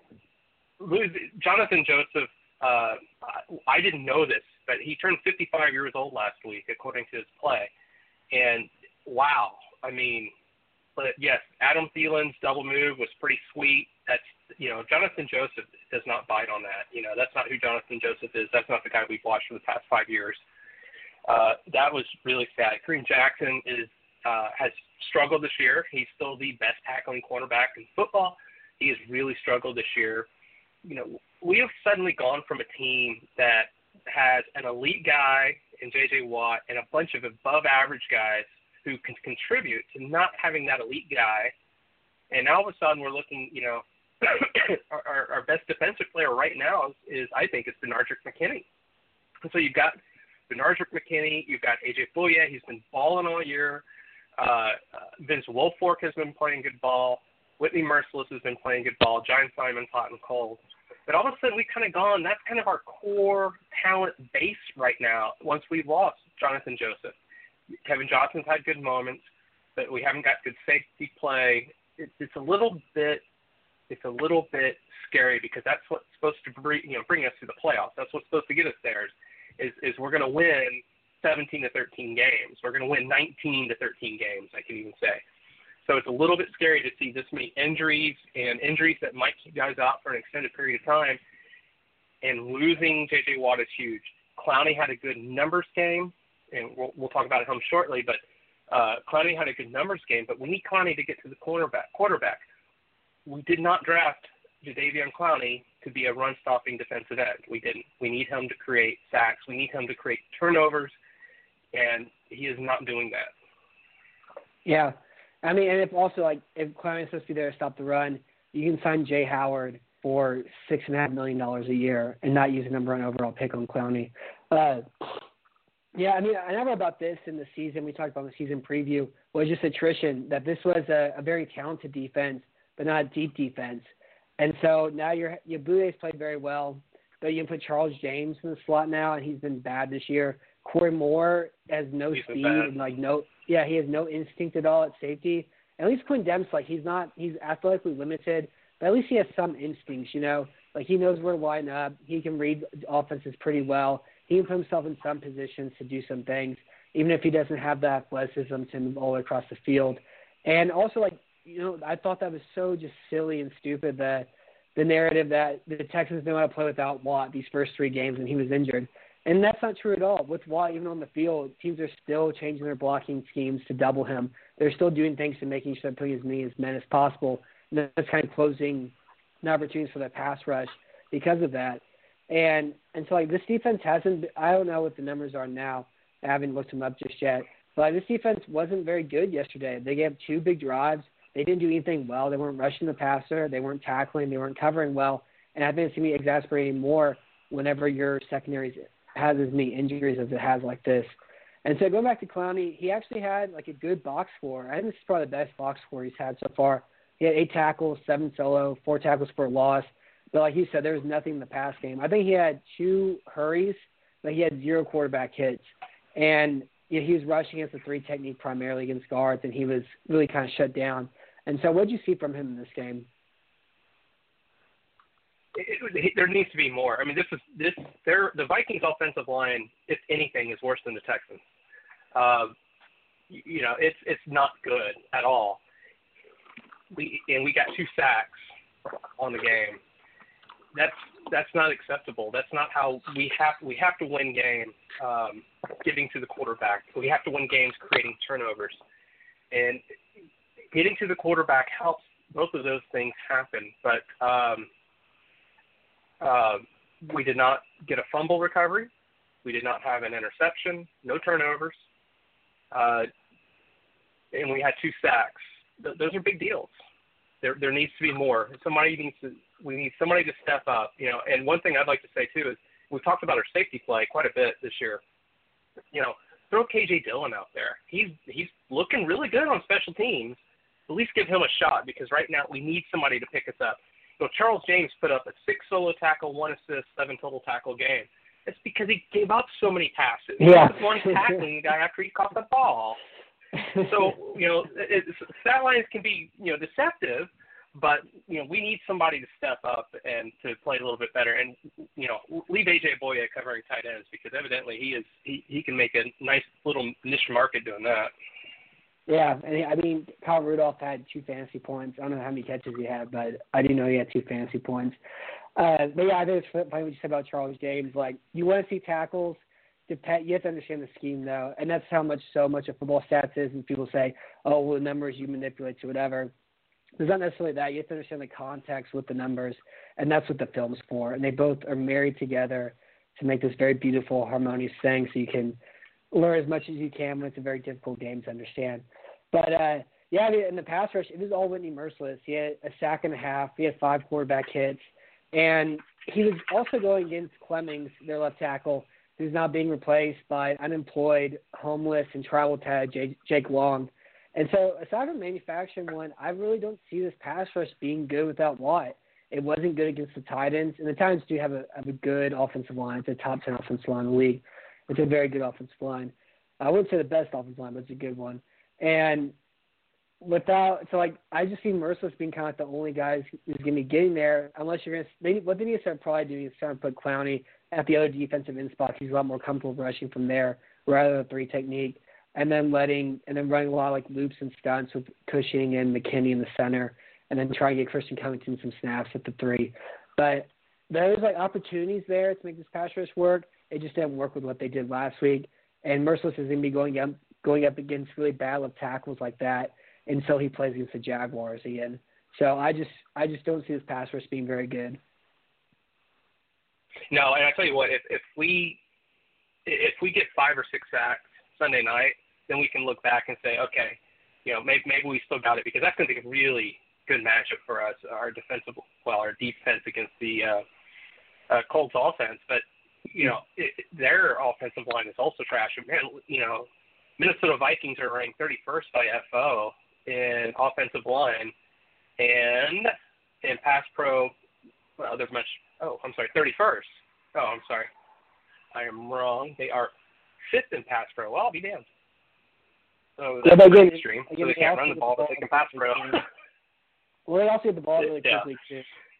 Jonathan Joseph, uh, I didn't know this, but he turned fifty-five years old last week, according to his play. And, wow, I mean, but yes, Adam Thielen's double move was pretty sweet. That's, you know, Jonathan Joseph does not bite on that. You know, that's not who Jonathan Joseph is. That's not the guy we've watched for the past five years. Uh, that was really sad. Kareem Jackson is uh, has struggled this year. He's still the best tackling cornerback in football. He has really struggled this year. You know, we have suddenly gone from a team that has an elite guy in J J. Watt and a bunch of above-average guys who can contribute to not having that elite guy. And now all of a sudden we're looking, you know, our, our best defensive player right now is, is I think, is Benardrick McKinney. And so you've got Benardrick McKinney, you've got A J Bouye, he's been balling all year. Uh, uh, Vince Wilfork has been playing good ball. Whitney Merciless has been playing good ball. Giant Simon's hot and cold. But all of a sudden we've kind of gone, that's kind of our core talent base right now once we've lost Jonathan Joseph. Kevin Johnson's had good moments, but we haven't got good safety play. It, it's a little bit It's a little bit scary because that's what's supposed to bring, you know, bring us to the playoffs. That's what's supposed to get us there. Is, is we're going to win seventeen to thirteen games. We're going to win nineteen to thirteen games, I can even say. So it's a little bit scary to see this many injuries and injuries that might keep guys out for an extended period of time. And losing J J. Watt is huge. Clowney had a good numbers game, and we'll, we'll talk about it home shortly. But uh, Clowney had a good numbers game, but we need Clowney to get to the quarterback. Quarterback. We did not draft Jadeveon Clowney to be a run-stopping defensive end. We didn't. We need him to create sacks. We need him to create turnovers, and he is not doing that. Yeah. I mean, and if also, like, if Clowney's supposed to be there to stop the run, you can sign Jay Howard for six and a half million dollars a year and not use a number one overall pick on Clowney. Uh, yeah, I mean, I never about this in the season. We talked about in the season preview was just attrition. That this was a, a very talented defense, but not a deep defense. And so now you're your Bouye's played very well, but you can put Charles James in the slot now, and he's been bad this year. Corey Moore has no he's speed and like no, yeah, he has no instinct at all at safety. At least Quinn Demps, like he's not, he's athletically limited, but at least he has some instincts, you know. Like he knows where to line up. He can read offenses pretty well. He can put himself in some positions to do some things, even if he doesn't have the athleticism to move all the way across the field. And also, like, you know, I thought that was so just silly and stupid, that the narrative that the Texans know how to play without Watt these first three games and he was injured. And that's not true at all. With Watt even on the field, teams are still changing their blocking schemes to double him. They're still doing things to making sure they're putting as many as men as possible. And that's kind of closing the opportunities for the pass rush because of that. And and so, like, this defense hasn't – I don't know what the numbers are now. I haven't looked them up just yet. But this defense wasn't very good yesterday. They gave two big drives. They didn't do anything well. They weren't rushing the passer. They weren't tackling. They weren't covering well. And I think it's going to be exasperating more whenever your secondary has as many injuries as it has like this. And so going back to Clowney, he actually had like a good box score. I think this is probably the best box score he's had so far. He had eight tackles, seven solo, four tackles for a loss. But like you said, there was nothing in the pass game. I think he had two hurries, but he had zero quarterback hits. And you know, he was rushing against the three technique primarily against guards, and he was really kind of shut down. And so what did you see from him in this game? It, it, there needs to be more. I mean, this is this. They're, the Vikings' offensive line, if anything, is worse than the Texans. Uh, you, you know, it's it's not good at all. We and we got two sacks on the game. That's that's not acceptable. That's not how we have we have to win games. Um, getting to the quarterback, we have to win games creating turnovers, and getting to the quarterback helps both of those things happen. But um, uh, we did not get a fumble recovery. We did not have an interception. No turnovers, uh, and we had two sacks. Th- those are big deals. There there needs to be more. Somebody needs to. We need somebody to step up. You know. And one thing I'd like to say too is we've talked about our safety play quite a bit this year. You know, throw K J Dillon out there. He's he's looking really good on special teams. At least give him a shot, because right now we need somebody to pick us up. You know, Charles James put up a six solo tackle, one assist, seven total tackle game. It's because he gave up so many passes. Yeah. He was one tackling the guy after he caught the ball. So, you know, it, it, stat lines can be, you know, deceptive, but, you know, we need somebody to step up and to play a little bit better. And, you know, leave A J Bouye covering tight ends, because evidently he is he, he can make a nice little niche market doing that. Yeah, and I mean, Kyle Rudolph had two fantasy points. I don't know how many catches he had, but I do know he had two fantasy points. Uh, but yeah, I think it's funny what you said about Charles James. Like, you want to see tackles. Depend, you have to understand the scheme, though, and that's how much so much of football stats is. And people say, "Oh, well, the numbers you manipulate to whatever." There's not necessarily that. You have to understand the context with the numbers, and that's what the film's for. And they both are married together to make this very beautiful, harmonious thing, so you can learn as much as you can when it's a very difficult game to understand. But uh, yeah, I mean, in the pass rush, it was all Whitney Merciless. He had a sack and a half. He had five quarterback hits, and he was also going against Clemmings, their left tackle, who's now being replaced by unemployed, homeless, and travel tag Jake Long. And so, aside from manufacturing one, I really don't see this pass rush being good without Watt. It wasn't good against the Titans, and the Titans do have a, have a good offensive line. It's a top ten offensive line in the league. It's a very good offensive line. I wouldn't say the best offensive line, but it's a good one. And without, so like, I just see Merciless being kind of like the only guy who's going to be getting there, unless you're going to, they, what they need to start probably doing is trying to put Clowney at the other defensive end spot. He's a lot more comfortable rushing from there rather than three technique, and then letting, and then running a lot of like loops and stunts with Cushing and McKinney in the center, and then trying to get Christian Covington some snaps at the three. But there's like opportunities there to make this pass rush work. It just didn't work with what they did last week. And Merciless is going to be going up, going up against really bad left tackles like that until he plays against the Jaguars again. So I just, I just don't see this pass rush being very good. No, and I tell you what, if if we if we get five or six sacks Sunday night, then we can look back and say, okay, you know, maybe maybe we still got it, because that's going to be really good matchup for us. Our defensive, well, our defense against the uh, uh, Colts offense, but you know it, their offensive line is also trash. Man, you know, Minnesota Vikings are ranked thirty-first by F O in offensive line, and in pass pro, well, there's much. Oh, I'm sorry, thirty-first. Oh, I'm sorry, I am wrong. They are fifth in pass pro. Well, I'll be damned. So that's yeah, pretty again, extreme. again, So they can't run the ball, but they can pass pro. Well, they also get the ball really Yeah. quickly too.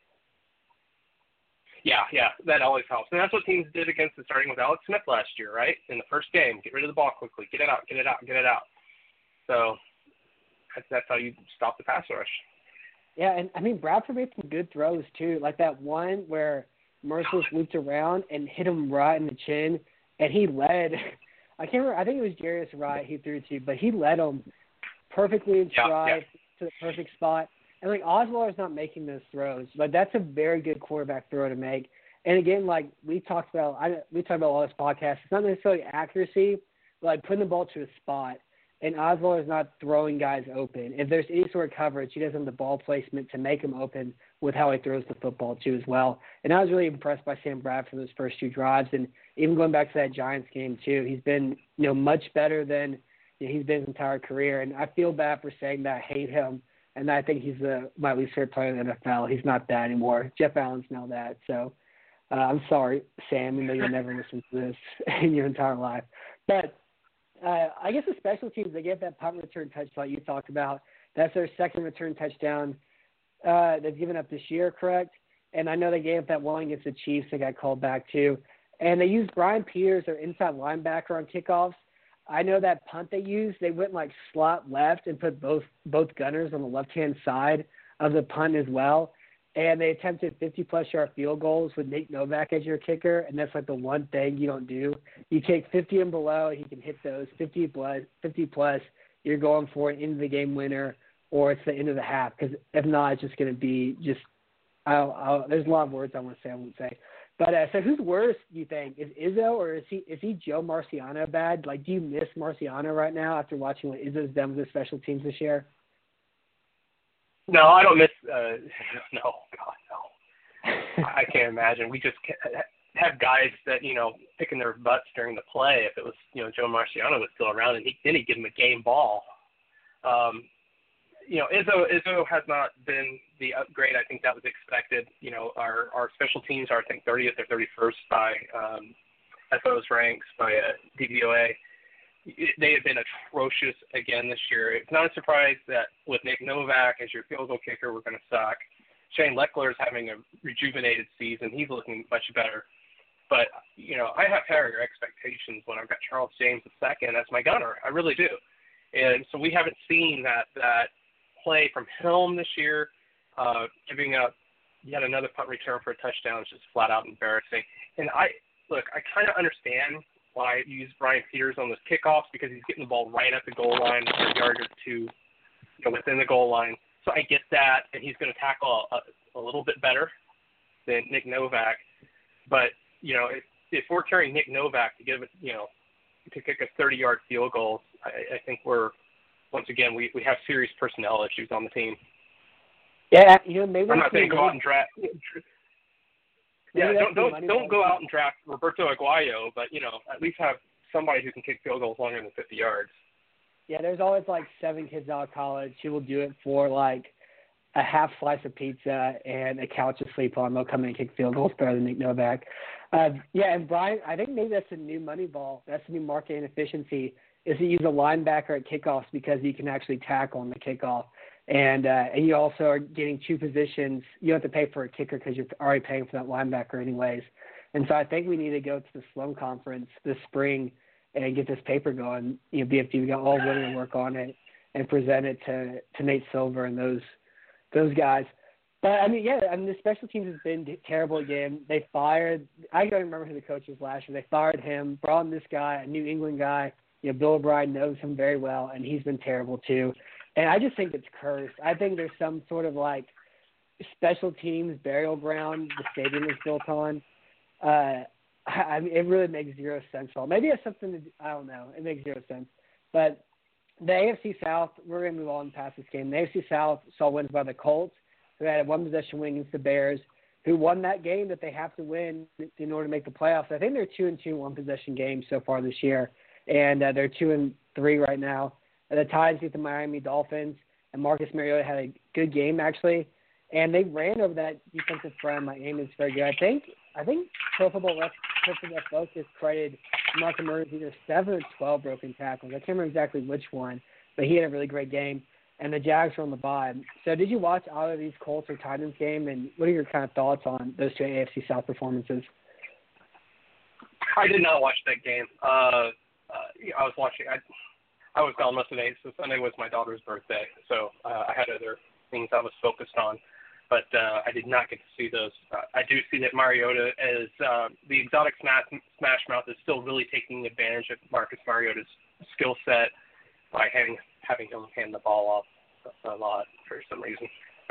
Yeah, yeah, that always helps. And that's what teams did against the starting with Alex Smith last year, right? In the first game, get rid of the ball quickly, get it out, get it out, get it out. So that's, that's how you stop the pass rush. Yeah, and I mean Bradford made some good throws too, like that one where Merciless looped around and hit him right in the chin, and he led. I can't remember. I think it was Jarius Wright he threw to, but he led him perfectly in Yeah, stride yeah. to the perfect spot. And like Osweiler's not making those throws, but that's a very good quarterback throw to make. And again, like we talked about, I we talked about all this podcast. It's not necessarily accuracy, but like putting the ball to a spot. And Osweiler's not throwing guys open. If there's any sort of coverage, he doesn't have the ball placement to make him open with how he throws the football too as well. And I was really impressed by Sam Bradford those first two drives. And even going back to that Giants game too, he's been, you know, much better than you know, he's been his entire career. And I feel bad for saying that. I hate him. And I think he's the, my least favorite player in the N F L. He's not that anymore. Jeff Allen's now that. So uh, I'm sorry, Sam, even though you'll never listen to this in your entire life. But Uh, I guess the special teams, they get that punt return touchdown you talked about. That's their second return touchdown uh, they've given up this year, correct? And I know they gave up that one against the Chiefs that got called back too. And they used Brian Peters, their inside linebacker, on kickoffs. I know that punt they used, they went like slot left and put both both gunners on the left-hand side of the punt as well. And they attempted fifty-plus yard field goals with Nick Novak as your kicker, and that's like the one thing you don't do. You take fifty and below, he can hit those. fifty plus, fifty plus, you're going for an end-of-the-game winner, or it's the end of the half, because if not, it's just going to be just I'll, I'll, there's a lot of words I want to say I won't say. But uh, so who's worse, do you think? Is Izzo or is he is he Joe Marciano bad? Like, do you miss Marciano right now after watching what Izzo's done with the special teams this year? No, I don't miss. Uh, no, God, no. I can't imagine. We just can't have guys that you know picking their butts during the play. If it was you know Joe Marciano was still around, and he then he'd give him a game ball. Um, you know, Izzo Izzo has not been the upgrade I think that was expected. You know, our our special teams are I think thirtieth or thirty-first by um, F O's ranks by uh, D V O A. They have been atrocious again this year. It's not a surprise that with Nick Novak as your field goal kicker, we're going to suck. Shane Leckler is having a rejuvenated season. He's looking much better. But, you know, I have higher expectations when I've got Charles James the second as my gunner. I really do. And so we haven't seen that that play from him this year, uh, giving up yet another punt return for a touchdown is just flat out embarrassing. And I, look, I kind of understand why you use Brian Peters on those kickoffs because he's getting the ball right at the goal line, a yard or two, you know, within the goal line. So I get that, and he's going to tackle a, a little bit better than Nick Novak. But you know, if, if we're carrying Nick Novak to give it, you know, to kick us thirty-yard field goals, I, I think we're once again we, we have serious personnel issues on the team. Yeah, you know, maybe I'm not saying go out and draft. Yeah, don't don't don't go out and draft Roberto Aguayo, but you know at least have somebody who can kick field goals longer than fifty yards. Yeah, there's always like seven kids out of college who will do it for like a half slice of pizza and a couch to sleep on. They'll come in and kick field goals better than Nick Novak. Uh, yeah, and Brian, I think maybe that's a new money ball. That's a new marketing efficiency is to use a linebacker at kickoffs because you can actually tackle on the kickoff. And uh, and you also are getting two positions. You don't have to pay for a kicker because you're already paying for that linebacker anyways. And so I think we need to go to the Sloan Conference this spring and get this paper going. You know, B F T, we got all winter to work on it and present it to, to Nate Silver and those those guys. But, I mean, yeah, I mean, the special teams has been terrible again. They fired – I don't remember who the coach was last year. They fired him, brought in this guy, a New England guy. You know, Bill O'Brien knows him very well, and he's been terrible too. And I just think it's cursed. I think there's some sort of like special teams burial ground the stadium is built on. Uh, I mean, it really makes zero sense at all. Maybe it's something to do, I don't know. It makes zero sense. But the A F C South, we're going to move on past this game. The A F C South saw wins by the Colts, who had a one-possession win against the Bears, who won that game that they have to win in order to make the playoffs. I think they're two and two one-possession games so far this year, and uh, they're two and three right now. And the Titans beat the Miami Dolphins, and Marcus Mariota had a good game actually, and they ran over that defensive front. Miami is very good. I think I think Pro Football Ref- Pro Football Focus credited Marcus Mariota either seven or twelve broken tackles. I can't remember exactly which one, but he had a really great game. And the Jags were on the bye. So did you watch either of these Colts or Titans game, and what are your kind of thoughts on those two A F C South performances? I did not watch that game. Uh, uh, I was watching. I, I was gone most of the day, so Sunday was my daughter's birthday, so uh, I had other things I was focused on. But uh, I did not get to see those. Uh, I do see that Mariota, as uh, the exotic smash, smash mouth, is still really taking advantage of Marcus Mariota's skill set by having having him hand the ball off a lot for some reason.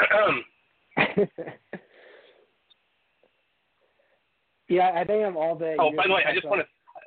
yeah, I think of all the. Oh, by the way, I just want to.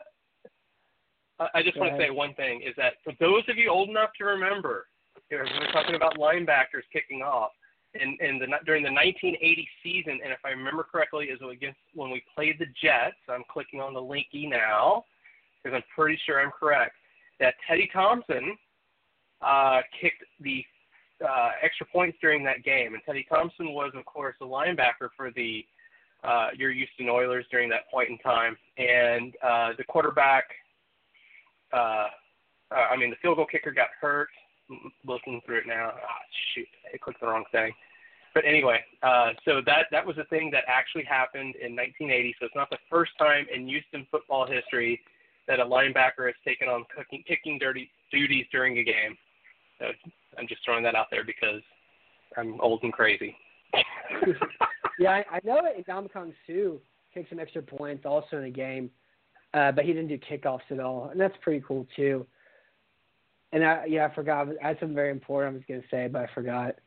I just want to say one thing, is that for those of you old enough to remember, you know, we're talking about linebackers kicking off, in, in the during the nineteen eighty season, and if I remember correctly, is against when we played the Jets. I'm clicking on the linky now because I'm pretty sure I'm correct. That Teddy Thompson uh, kicked the uh, extra points during that game, and Teddy Thompson was, of course, the linebacker for the uh, your Houston Oilers during that point in time, and uh, the quarterback. Uh, uh, I mean, the field goal kicker got hurt. Looking through it now. Ah, shoot, I clicked the wrong thing. But anyway, uh, so that that was a thing that actually happened in nineteen eighty. So it's not the first time in Houston football history that a linebacker has taken on cooking, kicking dirty duties during a game. So I'm just throwing that out there because I'm old and crazy. yeah, I, I know that Ndamukong Suh kicked some extra points also in a game. Uh, but he didn't do kickoffs at all, and that's pretty cool too. And I, yeah, I forgot. I had something very important I was going to say, but I forgot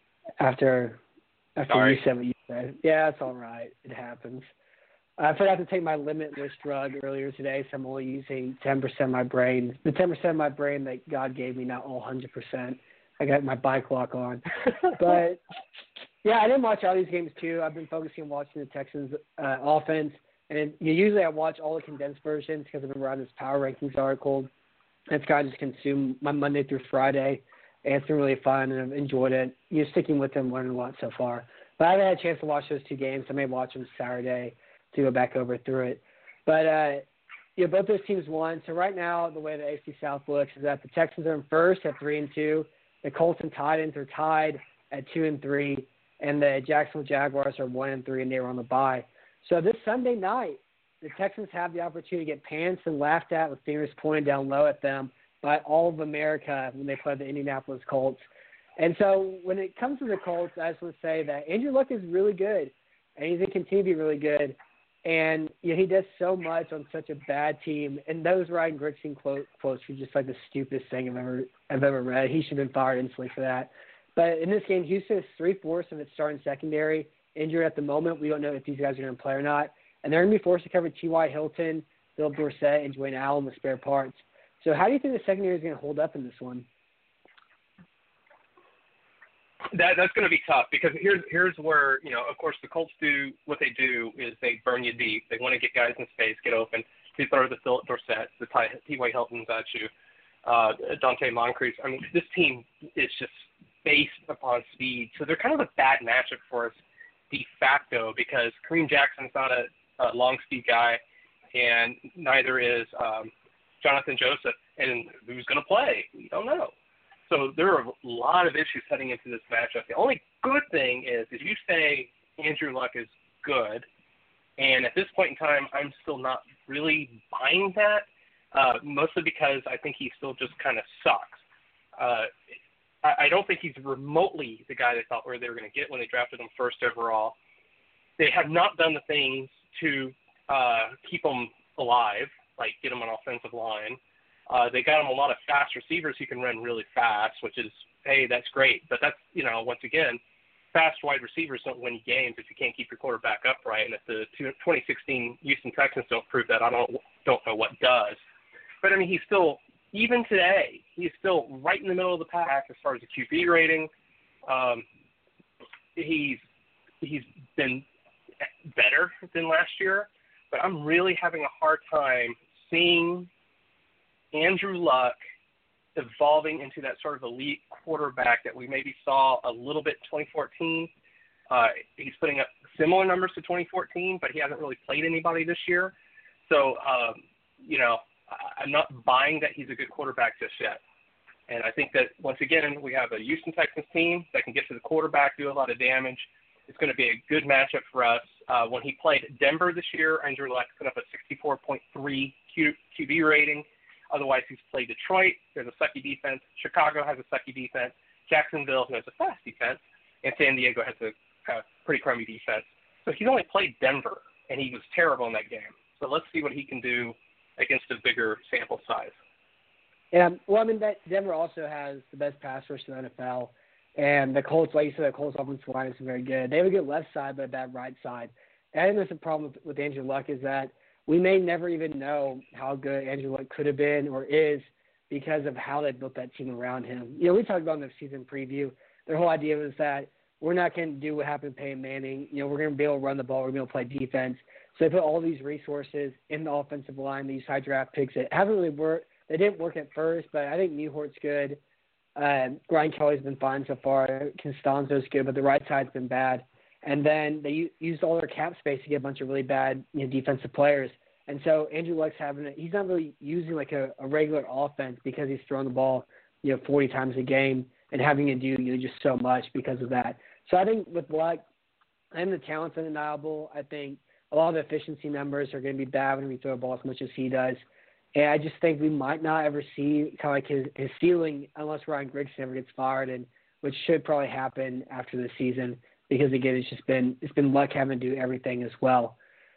after after Sorry. you said what you said. Yeah, it's all right. It happens. I forgot to take my limitless drug earlier today, so I'm only using ten percent of my brain. The ten percent of my brain that God gave me, not all one hundred percent. I got my bike lock on. But, yeah, I didn't watch all these games too. I've been focusing on watching the Texans' uh, offense. And usually I watch all the condensed versions because I've been writing this Power Rankings article. It's kind of just consumed my Monday through Friday. And it's been really fun, and I've enjoyed it. You're sticking with them, learning a lot so far. But I haven't had a chance to watch those two games. I may watch them Saturday to go back over through it. But, uh, you know, both those teams won. So right now, the way the A F C South looks is that the Texans are in first at three and two. The Colts and Titans are tied at two and three. And the Jacksonville Jaguars are one and three, and they were on the bye. So this Sunday night, the Texans have the opportunity to get pants and laughed at with fingers pointed down low at them by all of America when they play the Indianapolis Colts. And so when it comes to the Colts, I just want to say that Andrew Luck is really good, and he's going to continue to be really good. And you know, he does so much on such a bad team. And those Ryan Grigson quote, quotes were just like the stupidest thing I've ever I've ever read. He should have been fired instantly for that. But in this game, Houston is three-fourths of its starting secondary injured at the moment. We don't know if these guys are going to play or not. And they're going to be forced to cover T Y. Hilton, Bill Dorsett, and Dwayne Allen with spare parts. So how do you think the secondary is going to hold up in this one? That That's going to be tough because here's here's where, you know, of course, the Colts do what they do is they burn you deep. They want to get guys in space, get open. They throw the Philip Dorsett, the T Y. Hiltons at you, uh, Dante Moncrief. I mean, this team is just based upon speed. So they're kind of a bad matchup for us de facto because Kareem Jackson's not a, a long speed guy, and neither is um, Jonathan Joseph. And who's going to play? We don't know. So there are a lot of issues heading into this matchup. The only good thing is if you say Andrew Luck is good, and at this point in time, I'm still not really buying that, uh, mostly because I think he still just kind of sucks. Uh, I, I don't think he's remotely the guy they thought where they were going to get when they drafted him first overall. They have not done the things to uh, keep him alive, like get him an offensive line. Uh, they got him a lot of fast receivers who can run really fast, which is, hey, that's great. But that's, you know, once again, fast wide receivers don't win games if you can't keep your quarterback upright. And if the twenty sixteen Houston Texans don't prove that, I don't don't know what does. But, I mean, he's still even today, he's still right in the middle of the pack as far as the Q B rating. Um, he's he's been better than last year, but I'm really having a hard time seeing Andrew Luck evolving into that sort of elite quarterback that we maybe saw a little bit in twenty fourteen. Uh, he's putting up similar numbers to twenty fourteen, but he hasn't really played anybody this year. So, um, you know, I'm not buying that he's a good quarterback just yet. And I think that, once again, we have a Houston Texans team that can get to the quarterback, do a lot of damage. It's going to be a good matchup for us. Uh, when he played Denver this year, Andrew Luck put up a sixty-four point three Q, QB rating. Otherwise, he's played Detroit. There's a sucky defense. Chicago has a sucky defense. Jacksonville, who has a fast defense. And San Diego has a uh, pretty crummy defense. So he's only played Denver, and he was terrible in that game. So let's see what he can do against a bigger sample size. Yeah, well, I mean, that Denver also has the best pass rush in the N F L, and the Colts, like you said, the Colts offensive line is very good. They have a good left side, but a bad right side. And I think that's the problem with, with Andrew Luck is that we may never even know how good Andrew Luck could have been or is because of how they built that team around him. You know, we talked about in the season preview, their whole idea was that we're not going to do what happened to Peyton Manning. You know, we're going to be able to run the ball. We're going to be able to play defense. So they put all these resources in the offensive line, these high draft picks that haven't really worked. They didn't work at first, but I think Newhort's good. Uh, Ryan Kelly's been fine so far. Costanzo's good, but the right side's been bad. And then they u- used all their cap space to get a bunch of really bad, you know, defensive players. And so Andrew Luck's having – he's not really using like a, a regular offense because he's throwing the ball, you know, forty times a game and having to do, you know, just so much because of that. So I think with Luck, and the talent's undeniable. I think a lot of the efficiency numbers are going to be bad when we throw a ball as much as he does. And I just think we might not ever see kind of like his, his ceiling unless Ryan Grigson ever gets fired, and which should probably happen after the season because, again, it's just been it's been Luck having to do everything as well.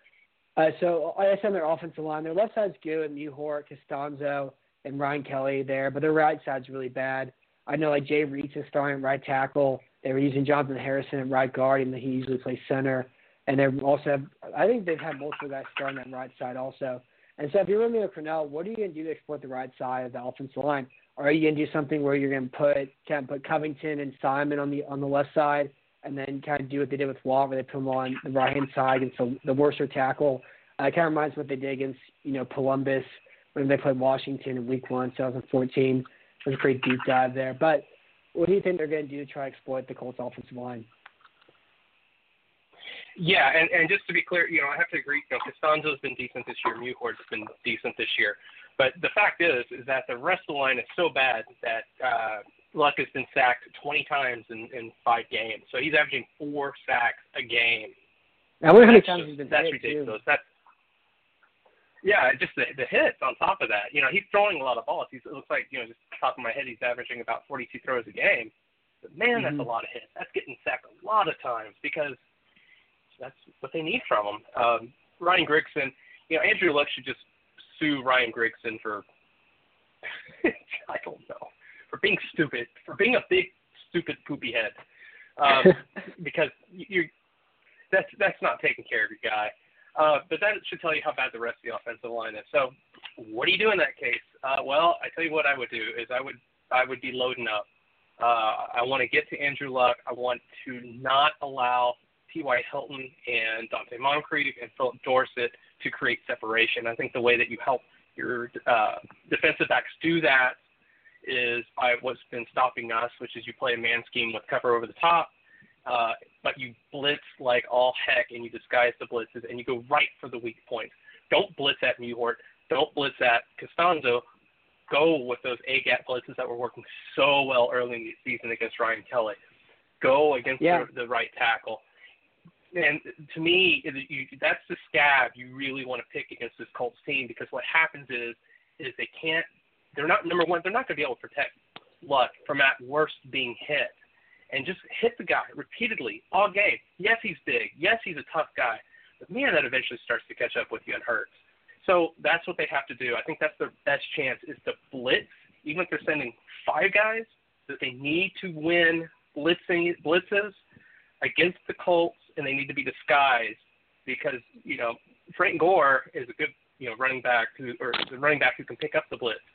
Uh, so, like I said, on their offensive line, their left side's good, Newhort, Costanzo, and Ryan Kelly there, but their right side's really bad. I know, like, Jay Reitz is starting at right tackle. They were using Jonathan Harrison at right guard, even though he usually plays center. And they also have – I think they've had multiple guys starting on that right side also. And so if you're Romeo Crennel, what are you going to do to exploit the right side of the offensive line? Are you going to do something where you're going to put kind of put Covington and Simon on the on the left side, and then kind of do what they did with Watt, where they put him on the right hand side against the, the worser tackle? Uh, it kind of reminds me of what they did against you know Columbus when they played Washington in Week One, twenty fourteen. It was a pretty deep dive there. But what do you think they're going to do to try to exploit the Colts offensive line? Yeah, and, and just to be clear, you know, I have to agree, you know, Costanzo's been decent this year, Newhort's been decent this year. But the fact is, is that the rest of the line is so bad that uh, Luck has been sacked twenty times in, in five games. So he's averaging four sacks a game. I wonder how many That's times just, he's been That's hit, ridiculous. too. That's Yeah, just the, the hits on top of that. You know, he's throwing a lot of balls. He's, it looks like, you know, just top of my head, he's averaging about forty-two throws a game. But, man, Mm-hmm. that's a lot of hits. That's getting sacked a lot of times because that's what they need from him. Um, Ryan Grigson, you know, Andrew Luck should just sue Ryan Grigson for, I don't know, for being stupid, for being a big, stupid, poopy head. Um, because you're, that's, that's not taking care of your guy. Uh, but that should tell you how bad the rest of the offensive line is. So what do you do in that case? Uh, well, I tell you what I would do is I would I would be loading up. Uh, I want to get to Andrew Luck. I want to not allow T Y. Hilton and Dante Moncrief and Philip Dorsett to create separation. I think the way that you help your uh, defensive backs do that is by what's been stopping us, which is you play a man scheme with cover over the top, uh, but you blitz like all heck and you disguise the blitzes and you go right for the weak points. Don't blitz at Newhort. Don't blitz at Costanzo. Go with those A-gap blitzes that were working so well early in the season against Ryan Kelly. Go against Yeah. the, the right tackle. And to me, you, that's the scab you really want to pick against this Colts team because what happens is is they can't – they're not – number one, they're not going to be able to protect Luck from at worst being hit. And just hit the guy repeatedly all game. Yes, he's big. Yes, he's a tough guy. But, man, that eventually starts to catch up with you and hurts. So that's what they have to do. I think that's their best chance is to blitz, even if they're sending five guys, that they need to win blitzing blitzes against the Colts, and they need to be disguised because, you know, Frank Gore is a good, you know, running back who or the running back who can pick up the blitz.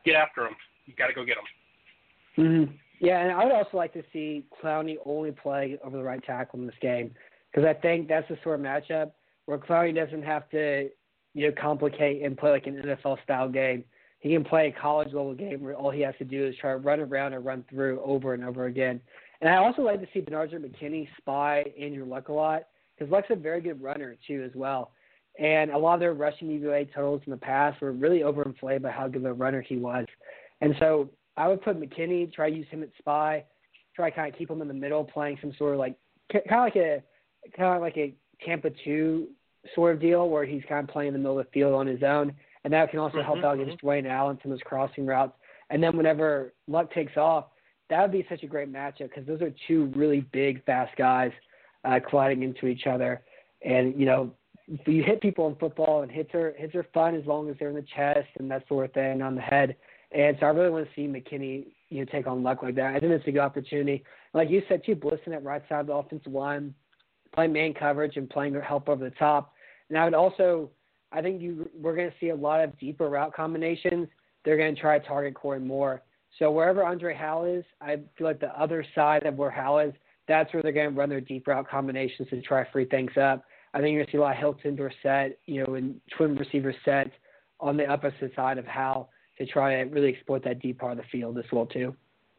get after them. You got to go get them. Mm-hmm. Yeah, and I would also like to see Clowney only play over the right tackle in this game, because I think that's the sort of matchup where Clowney doesn't have to, you know, complicate and play like an N F L-style game. He can play a college-level game where all he has to do is try to run around and run through over and over again. And I also like to see Benardrick McKinney spy Andrew Luck a lot, because Luck's a very good runner, too, as well. And a lot of their rushing D V O A totals in the past were really overinflated by how good of a runner he was. And so I would put McKinney, try to use him at spy, try to kind of keep him in the middle, playing some sort of like kind of like a kind of like a Tampa two sort of deal where he's kind of playing in the middle of the field on his own, and that can also mm-hmm, help out mm-hmm. against Dwayne Allen from his crossing routes. And then whenever Luck takes off, that would be such a great matchup because those are two really big, fast guys uh, colliding into each other. And you know, you hit people in football, and hits are hits are fun as long as they're in the chest and that sort of thing on the head. And so I really want to see McKinney, you know, take on Luck like that. I think it's a good opportunity. Like you said, too, blitzing at right side of the offensive line, playing man coverage and playing help over the top. And I would also, I think you we're going to see a lot of deeper route combinations. They're going to try to target Corey Moore. So wherever Andre Hal is, I feel like the other side of where Hal is, that's where they're going to run their deep route combinations to try to free things up. I think you're going to see a lot of Hilton Dorsett, you know, and twin receiver set on the opposite side of Hal to try to really exploit that deep part of the field as well, too.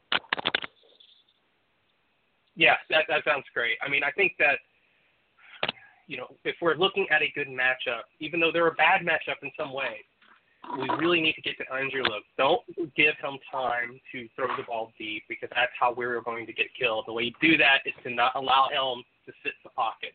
Yeah, that, that sounds great. I mean, I think that, you know, if we're looking at a good matchup, even though they're a bad matchup in some ways, we really need to get to Andrew Luck. Don't give him time to throw the ball deep because that's how we're going to get killed. The way you do that is to not allow him to sit in the pocket.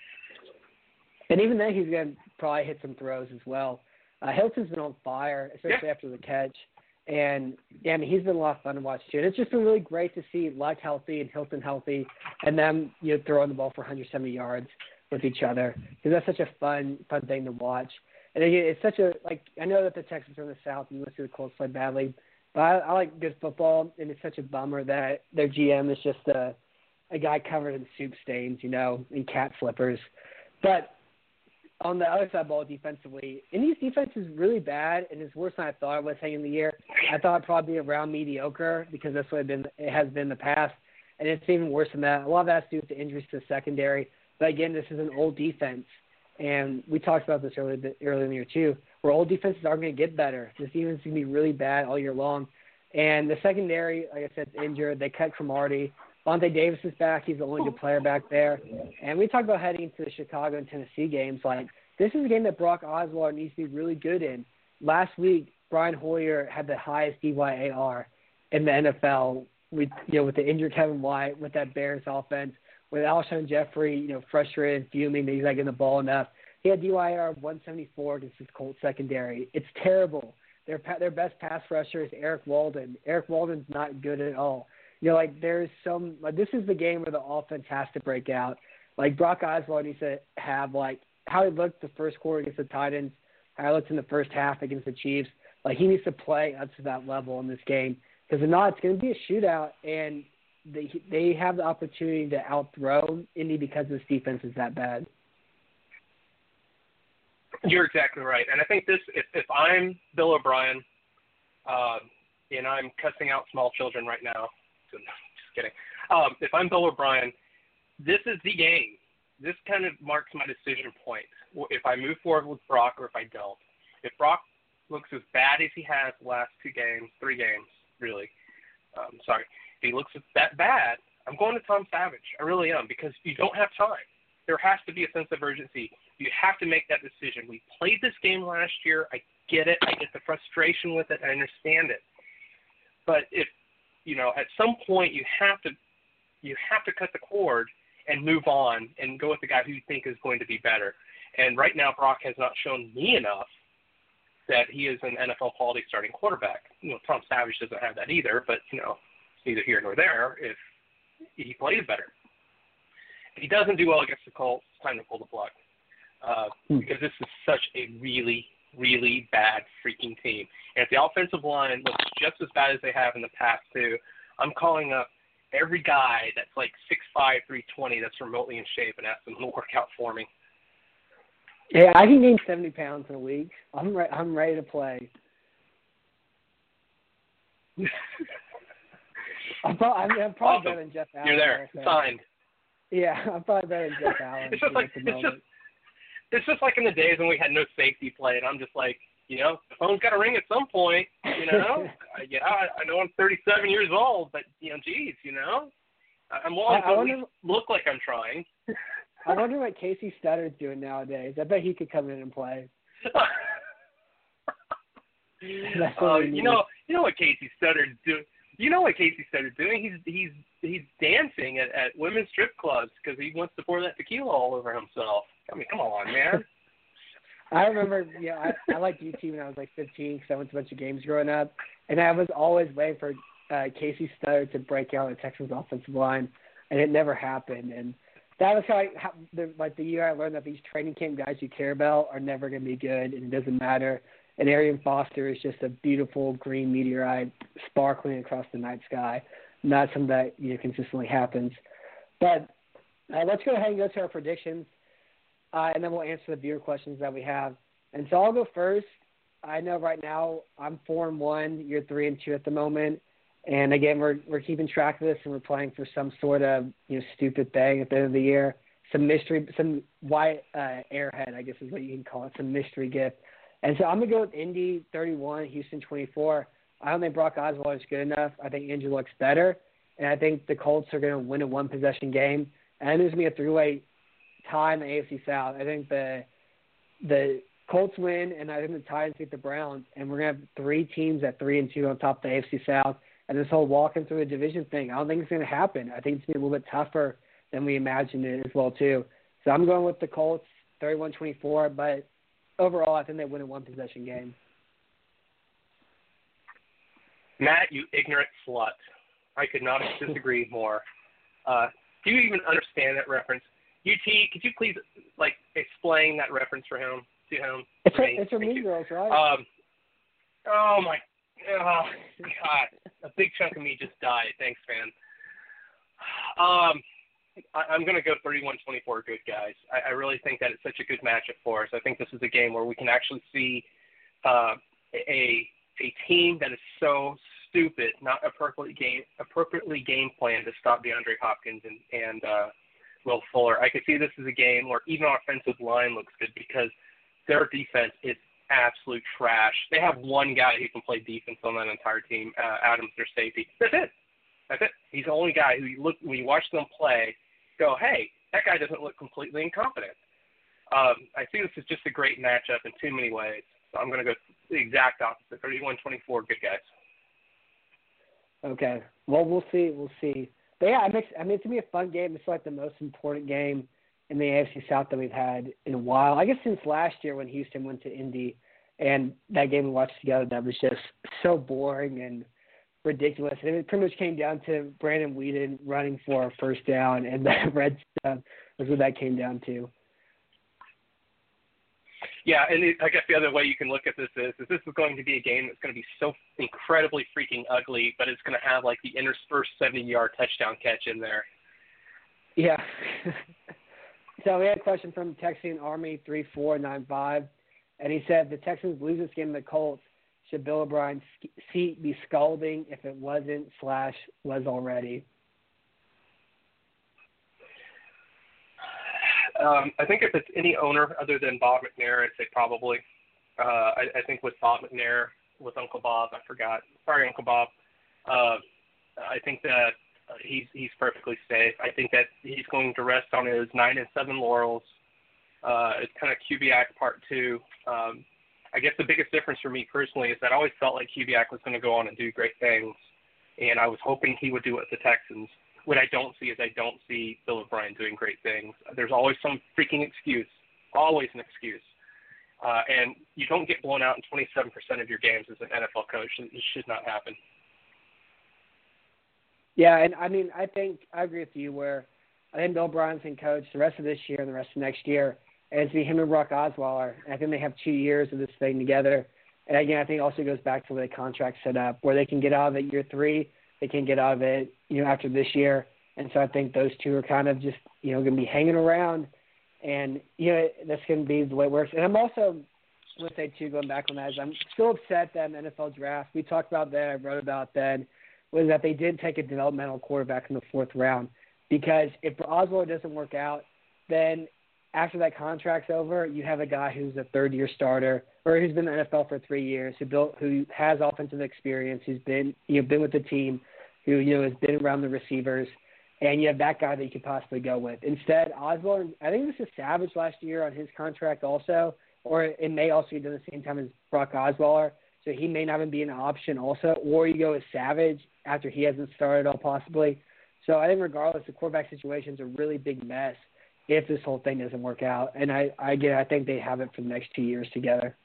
And even then, he's going to probably hit some throws as well. Uh, Hilton's been on fire, especially yeah. after the catch. And, yeah, I mean, he's been a lot of fun to watch, too. And it's just been really great to see Luck healthy and Hilton healthy and them, you know, throwing the ball for one hundred seventy yards with each other. Because that's such a fun, fun thing to watch. And again, it's such a, like, I know that the Texans are in the South and you see the Colts play badly, but I, I like good football, and it's such a bummer that their G M is just a, a guy covered in soup stains, you know, and cat flippers. But on the other side of the ball defensively, Indy's defense is really bad, and it's worse than I thought it was heading in the year. I thought it'd probably be around mediocre because that's what it, been, it has been in the past, and it's even worse than that. A lot of that has to do with the injuries to the secondary. But, again, this is an old defense, and we talked about this earlier, earlier in the year too, where old defenses are going to get better. This defense is going to be really bad all year long. And the secondary, like I said, is injured. They cut Cromartie. Vontae Davis is back. He's the only good player back there. And we talked about heading into the Chicago and Tennessee games. Like, this is a game that Brock Osweiler needs to be really good in. Last week, Brian Hoyer had the highest D Y A R in the N F L with, you know, with the injured Kevin White, with that Bears offense, with Alshon Jeffrey, you know, frustrated and fuming that he's not getting the ball enough. He had D Y A R of one seventy-four against his Colts secondary. It's terrible. Their their best pass rusher is Eric Walden. Eric Walden's not good at all. You know, like, there's some like, – this is the game where the offense has to break out. Like, Brock Osweiler needs to have, like, how he looked the first quarter against the Titans, how he looked in the first half against the Chiefs. Like, he needs to play up to that level in this game. Because if not, it's going to be a shootout, and they, they have the opportunity to out-throw Indy because this defense is that bad. You're exactly right. And I think this, if, if I'm Bill O'Brien, uh, and I'm cussing out small children right now, just kidding. Um, if I'm Bill O'Brien, this is the game. This kind of marks my decision point. If I move forward with Brock or if I don't. If Brock looks as bad as he has the last two games, three games, really, um, sorry, if he looks that bad, I'm going to Tom Savage. I really am, because you don't have time. There has to be a sense of urgency. You have to make that decision. We played this game last year. I get it. I get the frustration with it. I understand it. But if, you know, at some point you have to, you have to cut the cord and move on and go with the guy who you think is going to be better. And right now, Brock has not shown me enough that he is an N F L quality starting quarterback. You know, Tom Savage doesn't have that either, but, you know, it's neither here nor there if he plays better. If he doesn't do well against the Colts, it's time to pull the plug. Uh, hmm. Because this is such a really, really bad freaking team. And if the offensive line looks just as bad as they have in the past, too, I'm calling up every guy that's like six five, three twenty that's remotely in shape and ask them to work out for me. Yeah, I can gain seventy pounds in a week. I'm re- I'm ready to play. I'm probably, I mean, I'm probably Awesome. better than Jeff Allen. You're there. So. Signed. Yeah, I'm probably better than Jeff Allen. It's just like at the it's moment. just it's just like in the days when we had no safety play, and I'm just like, you know, the phone's got to ring at some point. You know, I, yeah, I, I know I'm thirty-seven years old, but you know, geez, you know, I'm willing I, I to wonder, look like I'm trying. I wonder what Casey Stutter's doing nowadays. I bet he could come in and play. That's what uh, we you need. know, you know what Casey Stutter's doing. You know what Casey Stutter's doing? He's he's he's dancing at, at women's strip clubs because he wants to pour that tequila all over himself. I mean, come on, man. I remember, yeah, I, I liked U T when I was like fifteen because I went to a bunch of games growing up, and I was always waiting for uh, Casey Stutter to break out the Texans offensive line, and it never happened. And that was how, I, how the, like the year I learned that these training camp guys you care about are never going to be good, and it doesn't matter. And Arian Foster is just a beautiful green meteorite sparkling across the night sky. Not something that you know consistently happens. But uh, let's go ahead and go to our predictions. Uh, and then we'll answer the viewer questions that we have. And so I'll go first. I know right now I'm four and one. You're three and two at the moment. And again, we're we're keeping track of this, and we're playing for some sort of you know stupid thing at the end of the year, some mystery, some white uh, airhead, I guess is what you can call it, some mystery gift. And so I'm gonna go with Indy thirty-one, Houston twenty-four. I don't think Brock Osweiler is good enough. I think Andrew Luck's better, and I think the Colts are gonna win a one possession game. And I think there's gonna be a three-way tie in the A F C South. I think the the Colts win, and I think the Titans beat the Browns, and we're gonna have three teams at three and two on top of the A F C South. And this whole walking through the division thing, I don't think it's gonna happen. I think it's gonna be a little bit tougher than we imagined it as well too. So I'm going with the Colts, thirty-one twenty-four. But overall, I think they win a one possession game. Matt, you ignorant slut. I could not disagree more. Uh, do you even understand that reference? U T, could you please like explain that reference for him to him? It's for a, me? it's a Mean Girls, right? Um, oh my, oh God, a big chunk of me just died. Thanks, man. Um, I, I'm gonna go thirty-one twenty-four. Good guys. I, I really think that it's such a good matchup for us. I think this is a game where we can actually see uh, a a team that is so stupid, not appropriately game appropriately game planned to stop DeAndre Hopkins and and uh, Will Fuller. I could see this as a game where even our offensive line looks good because their defense is absolute trash. They have one guy who can play defense on that entire team, uh, Adams, their safety. That's it. That's it. He's the only guy who you look when you watch them play, go, hey, that guy doesn't look completely incompetent. Um, I see this as just a great matchup in too many ways. So I'm going to go the exact opposite, thirty-one twenty-four. Good guys. Okay. Well, we'll see. We'll see. But yeah, I mean, I mean, it's gonna be a fun game. It's like the most important game in the A F C South that we've had in a while. I guess since last year when Houston went to Indy, and that game we watched together, that was just so boring and ridiculous. And it pretty much came down to Brandon Weeden running for a first down, and that red stuff was what that came down to. Yeah, and it, I guess the other way you can look at this is, is this is going to be a game that's going to be so incredibly freaking ugly, but it's going to have like the interspersed seventy-yard touchdown catch in there. Yeah. So we had a question from Texan Army three four nine five, and he said, if the Texans lose this game to the Colts, should Bill O'Brien's seat be scalding if it wasn't slash was already? Um, I think if it's any owner other than Bob McNair, I'd say probably. Uh, I, I think with Bob McNair, with Uncle Bob, I forgot. Sorry, Uncle Bob. Uh, I think that he's he's perfectly safe. I think that he's going to rest on his nine and seven laurels. Uh, it's kind of Kubiak part two. Um, I guess the biggest difference for me personally is that I always felt like Kubiak was going to go on and do great things, and I was hoping he would do it with the Texans. What I don't see is I don't see Bill O'Brien doing great things. There's always some freaking excuse, always an excuse. Uh, and you don't get blown out in twenty-seven percent of your games as an N F L coach. It should not happen. Yeah, and I mean, I think I agree with you where I think Bill O'Brien's can coach the rest of this year and the rest of next year. And it's be him and Brock Osweiler. And I think they have two years of this thing together. And again, I think it also goes back to the contract set up where they can get out of it year three. They can get out of it, you know, after this year. And so I think those two are kind of just, you know, going to be hanging around. And, you know, that's going to be the way it works. And I'm also want to say, too, going back on that, is I'm still upset that in the N F L draft, we talked about that, I wrote about that, was that they did take a developmental quarterback in the fourth round. Because if Osweiler doesn't work out, then after that contract's over, you have a guy who's a third-year starter or who's been in the N F L for three years, who built, who has offensive experience, who's been you know been with the team, who you know has been around the receivers, and you have that guy that you could possibly go with. Instead, Osweiler, I think this is Savage last year on his contract also, or it may also be done at the same time as Brock Osweiler, so he may not even be an option also, or you go with Savage after he hasn't started all possibly. So I think regardless, the quarterback situation is a really big mess if this whole thing doesn't work out. And I, I again, I think they have it for the next two years together.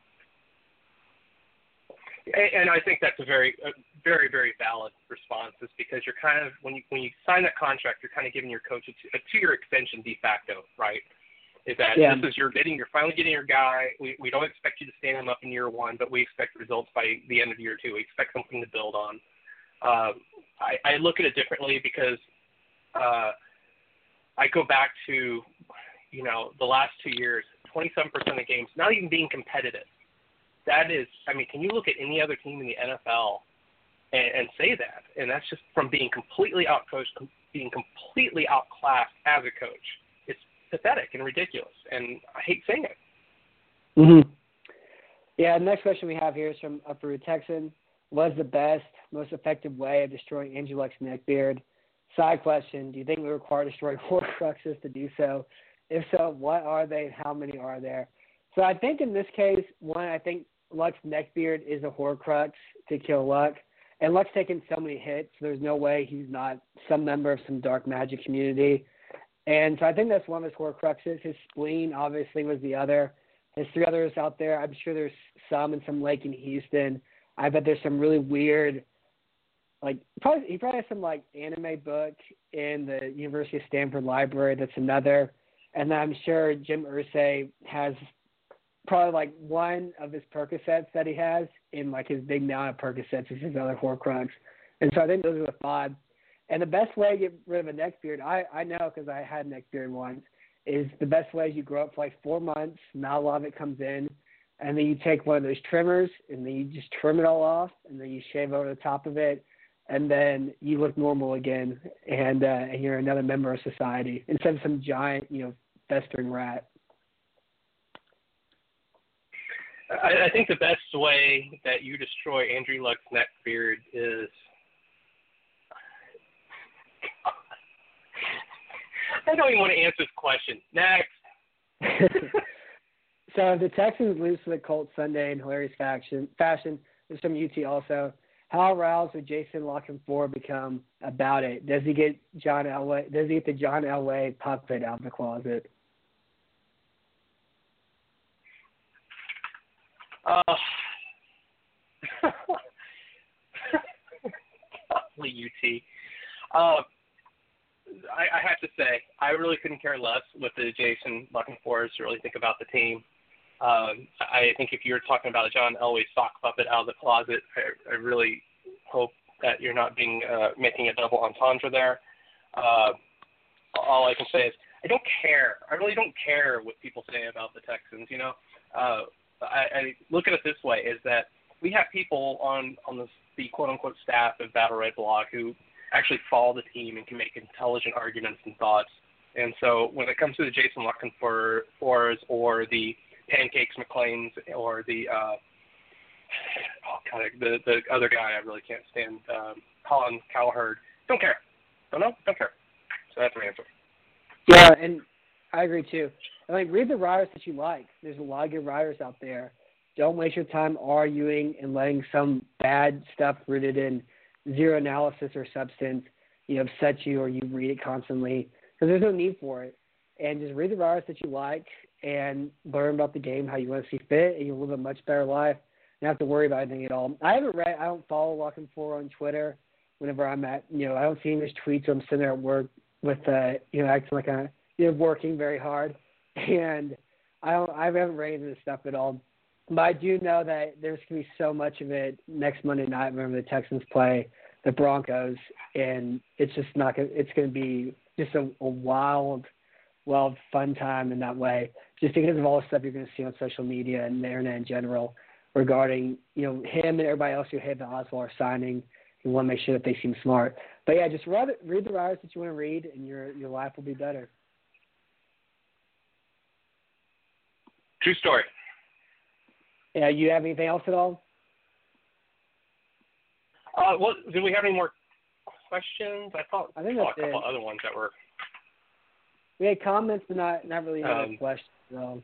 And I think that's a very, a very, very valid response, is because you're kind of, when you when you sign that contract, you're kind of giving your coach a, two, a two-year extension de facto, right? Is that yeah. this is you're getting, you're finally getting your guy. We we don't expect you to stand him up in year one, but we expect results by the end of year two. We expect something to build on. Um, I, I look at it differently because uh, I go back to, you know, the last two years, twenty-seven percent of games not even being competitive. That is, I mean, can you look at any other team in the N F L and, and say that? And that's just from being completely outcoached, com- being completely outclassed as a coach. It's pathetic and ridiculous, and I hate saying it. Mm-hmm. Yeah, the next question we have here is from Upper Texan. Was the best, most effective way of destroying Andrew Luck's neckbeard? Side question, do you think we require to destroy Horcruxes to do so? If so, what are they and how many are there? So I think in this case, one, I think Luck's neckbeard is a Horcrux to kill Luck. And Luck's taken so many hits, there's no way he's not some member of some dark magic community. And so I think that's one of his Horcruxes. His spleen, obviously, was the other. There's three others out there. I'm sure there's some in some lake in Houston. I bet there's some really weird, like, probably he probably has some, like, anime book in the University of Stanford library that's another. And then I'm sure Jim Irsay has probably, like, one of his Percocets that he has in, like, his big mound of Percocets is his other Horcrux. And so I think those are the five. And the best way to get rid of a neckbeard, I, I know because I had a neckbeard once, is the best way is you grow up for, like, four months, not a lot of it comes in, and then you take one of those trimmers, and then you just trim it all off, and then you shave over the top of it, and then you look normal again, and uh, and you're another member of society instead of some giant, you know, festering rat. I, I think the best way that you destroy Andrew Luck's neckbeard is I don't even want to answer this question. Next. So if the Texans lose to the Colts Sunday in hilarious fashion, fashion, there's some U T also. How aroused would Jason La Canfora become about it? Does he get John Elway? Does he get the John Elway puppet out of the closet? Uh, probably U T. Uh, I, I have to say, I really couldn't care less what the Jason La Canforas really think about the team. Um, I think if you're talking about a John Elway sock puppet out of the closet, I, I really hope that you're not being uh, making a double entendre there. Uh, all I can say is I don't care. I really don't care what people say about the Texans. You know, uh, I, I look at it this way: is that we have people on on the, the quote unquote staff of Battle Red Blog who actually follow the team and can make intelligent arguments and thoughts. And so when it comes to the Jason La Canforas or the Pancakes McLean's or the uh, oh God, the the other guy I really can't stand, um, Colin Cowherd. Don't care. Don't know. Don't care. So that's my answer. Yeah, and I agree too. And like, read the writers that you like. There's a lot of good writers out there. Don't waste your time arguing and letting some bad stuff rooted in zero analysis or substance, you know, upset you or you read it constantly because there's no need for it. And just read the writers that you like and learn about the game how you want to see fit, and you'll live a much better life. You don't have to worry about anything at all. I haven't read, I don't follow La Canfora on Twitter whenever I'm at, you know, I don't see his tweets when I'm sitting there at work with, uh, you know, acting like I'm, you know, working very hard. And I don't, I haven't read into this stuff at all. But I do know that there's going to be so much of it next Monday night whenever the Texans play the Broncos, and it's just not going to, it's going to be just a, a wild, well, fun time in that way, just because of all the stuff you're going to see on social media and the internet in general regarding, you know, him and everybody else who had the Oswald are signing. You want to make sure that they seem smart. But, yeah, just read, read the writers that you want to read, and your your life will be better. True story. Yeah, you have anything else at all? Uh, well, do we have any more questions? I thought I think saw that's a couple it. other ones that were. We had comments, but not not really any Um, questions. So.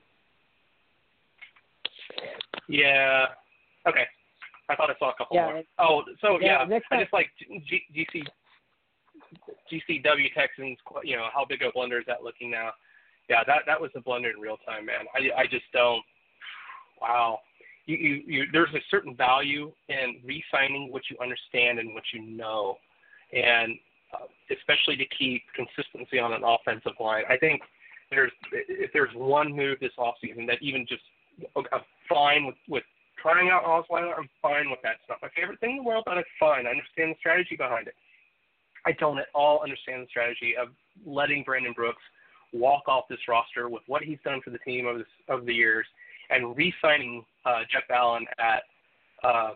Yeah. Okay. I thought I saw a couple Yeah, more. it- Oh, so yeah, yeah, next I time- just like G, GC, G C W Texans. You know, how big a blunder is that looking now? Yeah, that that was a blunder in real time, man. I I just don't. Wow. You, you, you, there's a certain value in re-signing what you understand and what you know, and uh, especially to keep consistency on an offensive line. I think there's if there's one move this offseason that even just I'm fine with, with trying out Osweiler, I'm fine with that. It's not my favorite thing in the world, but it's fine. I understand the strategy behind it. I don't at all understand the strategy of letting Brandon Brooks walk off this roster with what he's done for the team over, this, over the years and re-signing uh, Jeff Allen at um,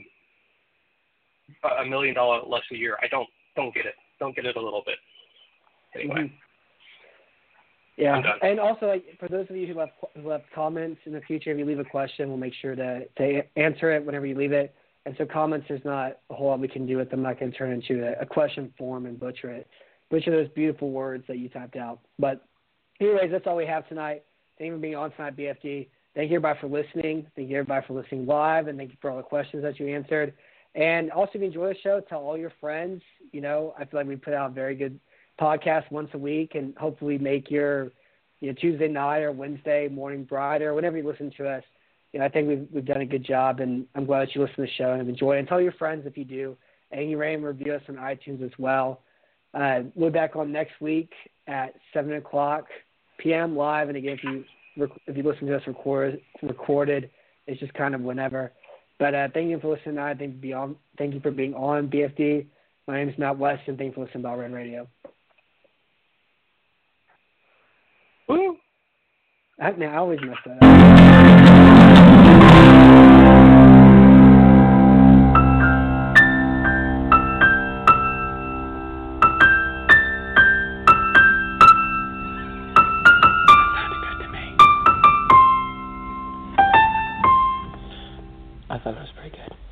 a million dollars less a year. I don't don't get it. Don't get it a little bit. Anyway. Mm-hmm. Yeah, I'm done. and also like, for those of you who left, who left comments in the future, if you leave a question, we'll make sure to, to answer it whenever you leave it. And so comments, there's not a whole lot we can do with them. I can turn into a, a question form and butcher it. Butcher those beautiful words that you typed out. But anyways, that's all we have tonight. Thank you for being on tonight, B F D. Thank you, everybody, for listening. Thank you, everybody, for listening live, and thank you for all the questions that you answered. And also, if you enjoy the show, tell all your friends. You know, I feel like we put out a very good podcast once a week, and hopefully make your you know, Tuesday night or Wednesday morning brighter, whenever you listen to us. You know, I think we've we've done a good job, and I'm glad that you listen to the show and have enjoyed it. And tell your friends if you do. And you rate and review us on iTunes as well. Uh, we'll be back on next week at seven o'clock p.m. live. And again, if you if you listen to us record, recorded, it's just kind of whenever. But uh, thank you for listening tonight. Thank you, beyond, thank you for being on B F D. My name is Matt West, and thank you for listening to Bell Radio. Woo! I, man, I always mess that up. I thought it was pretty good.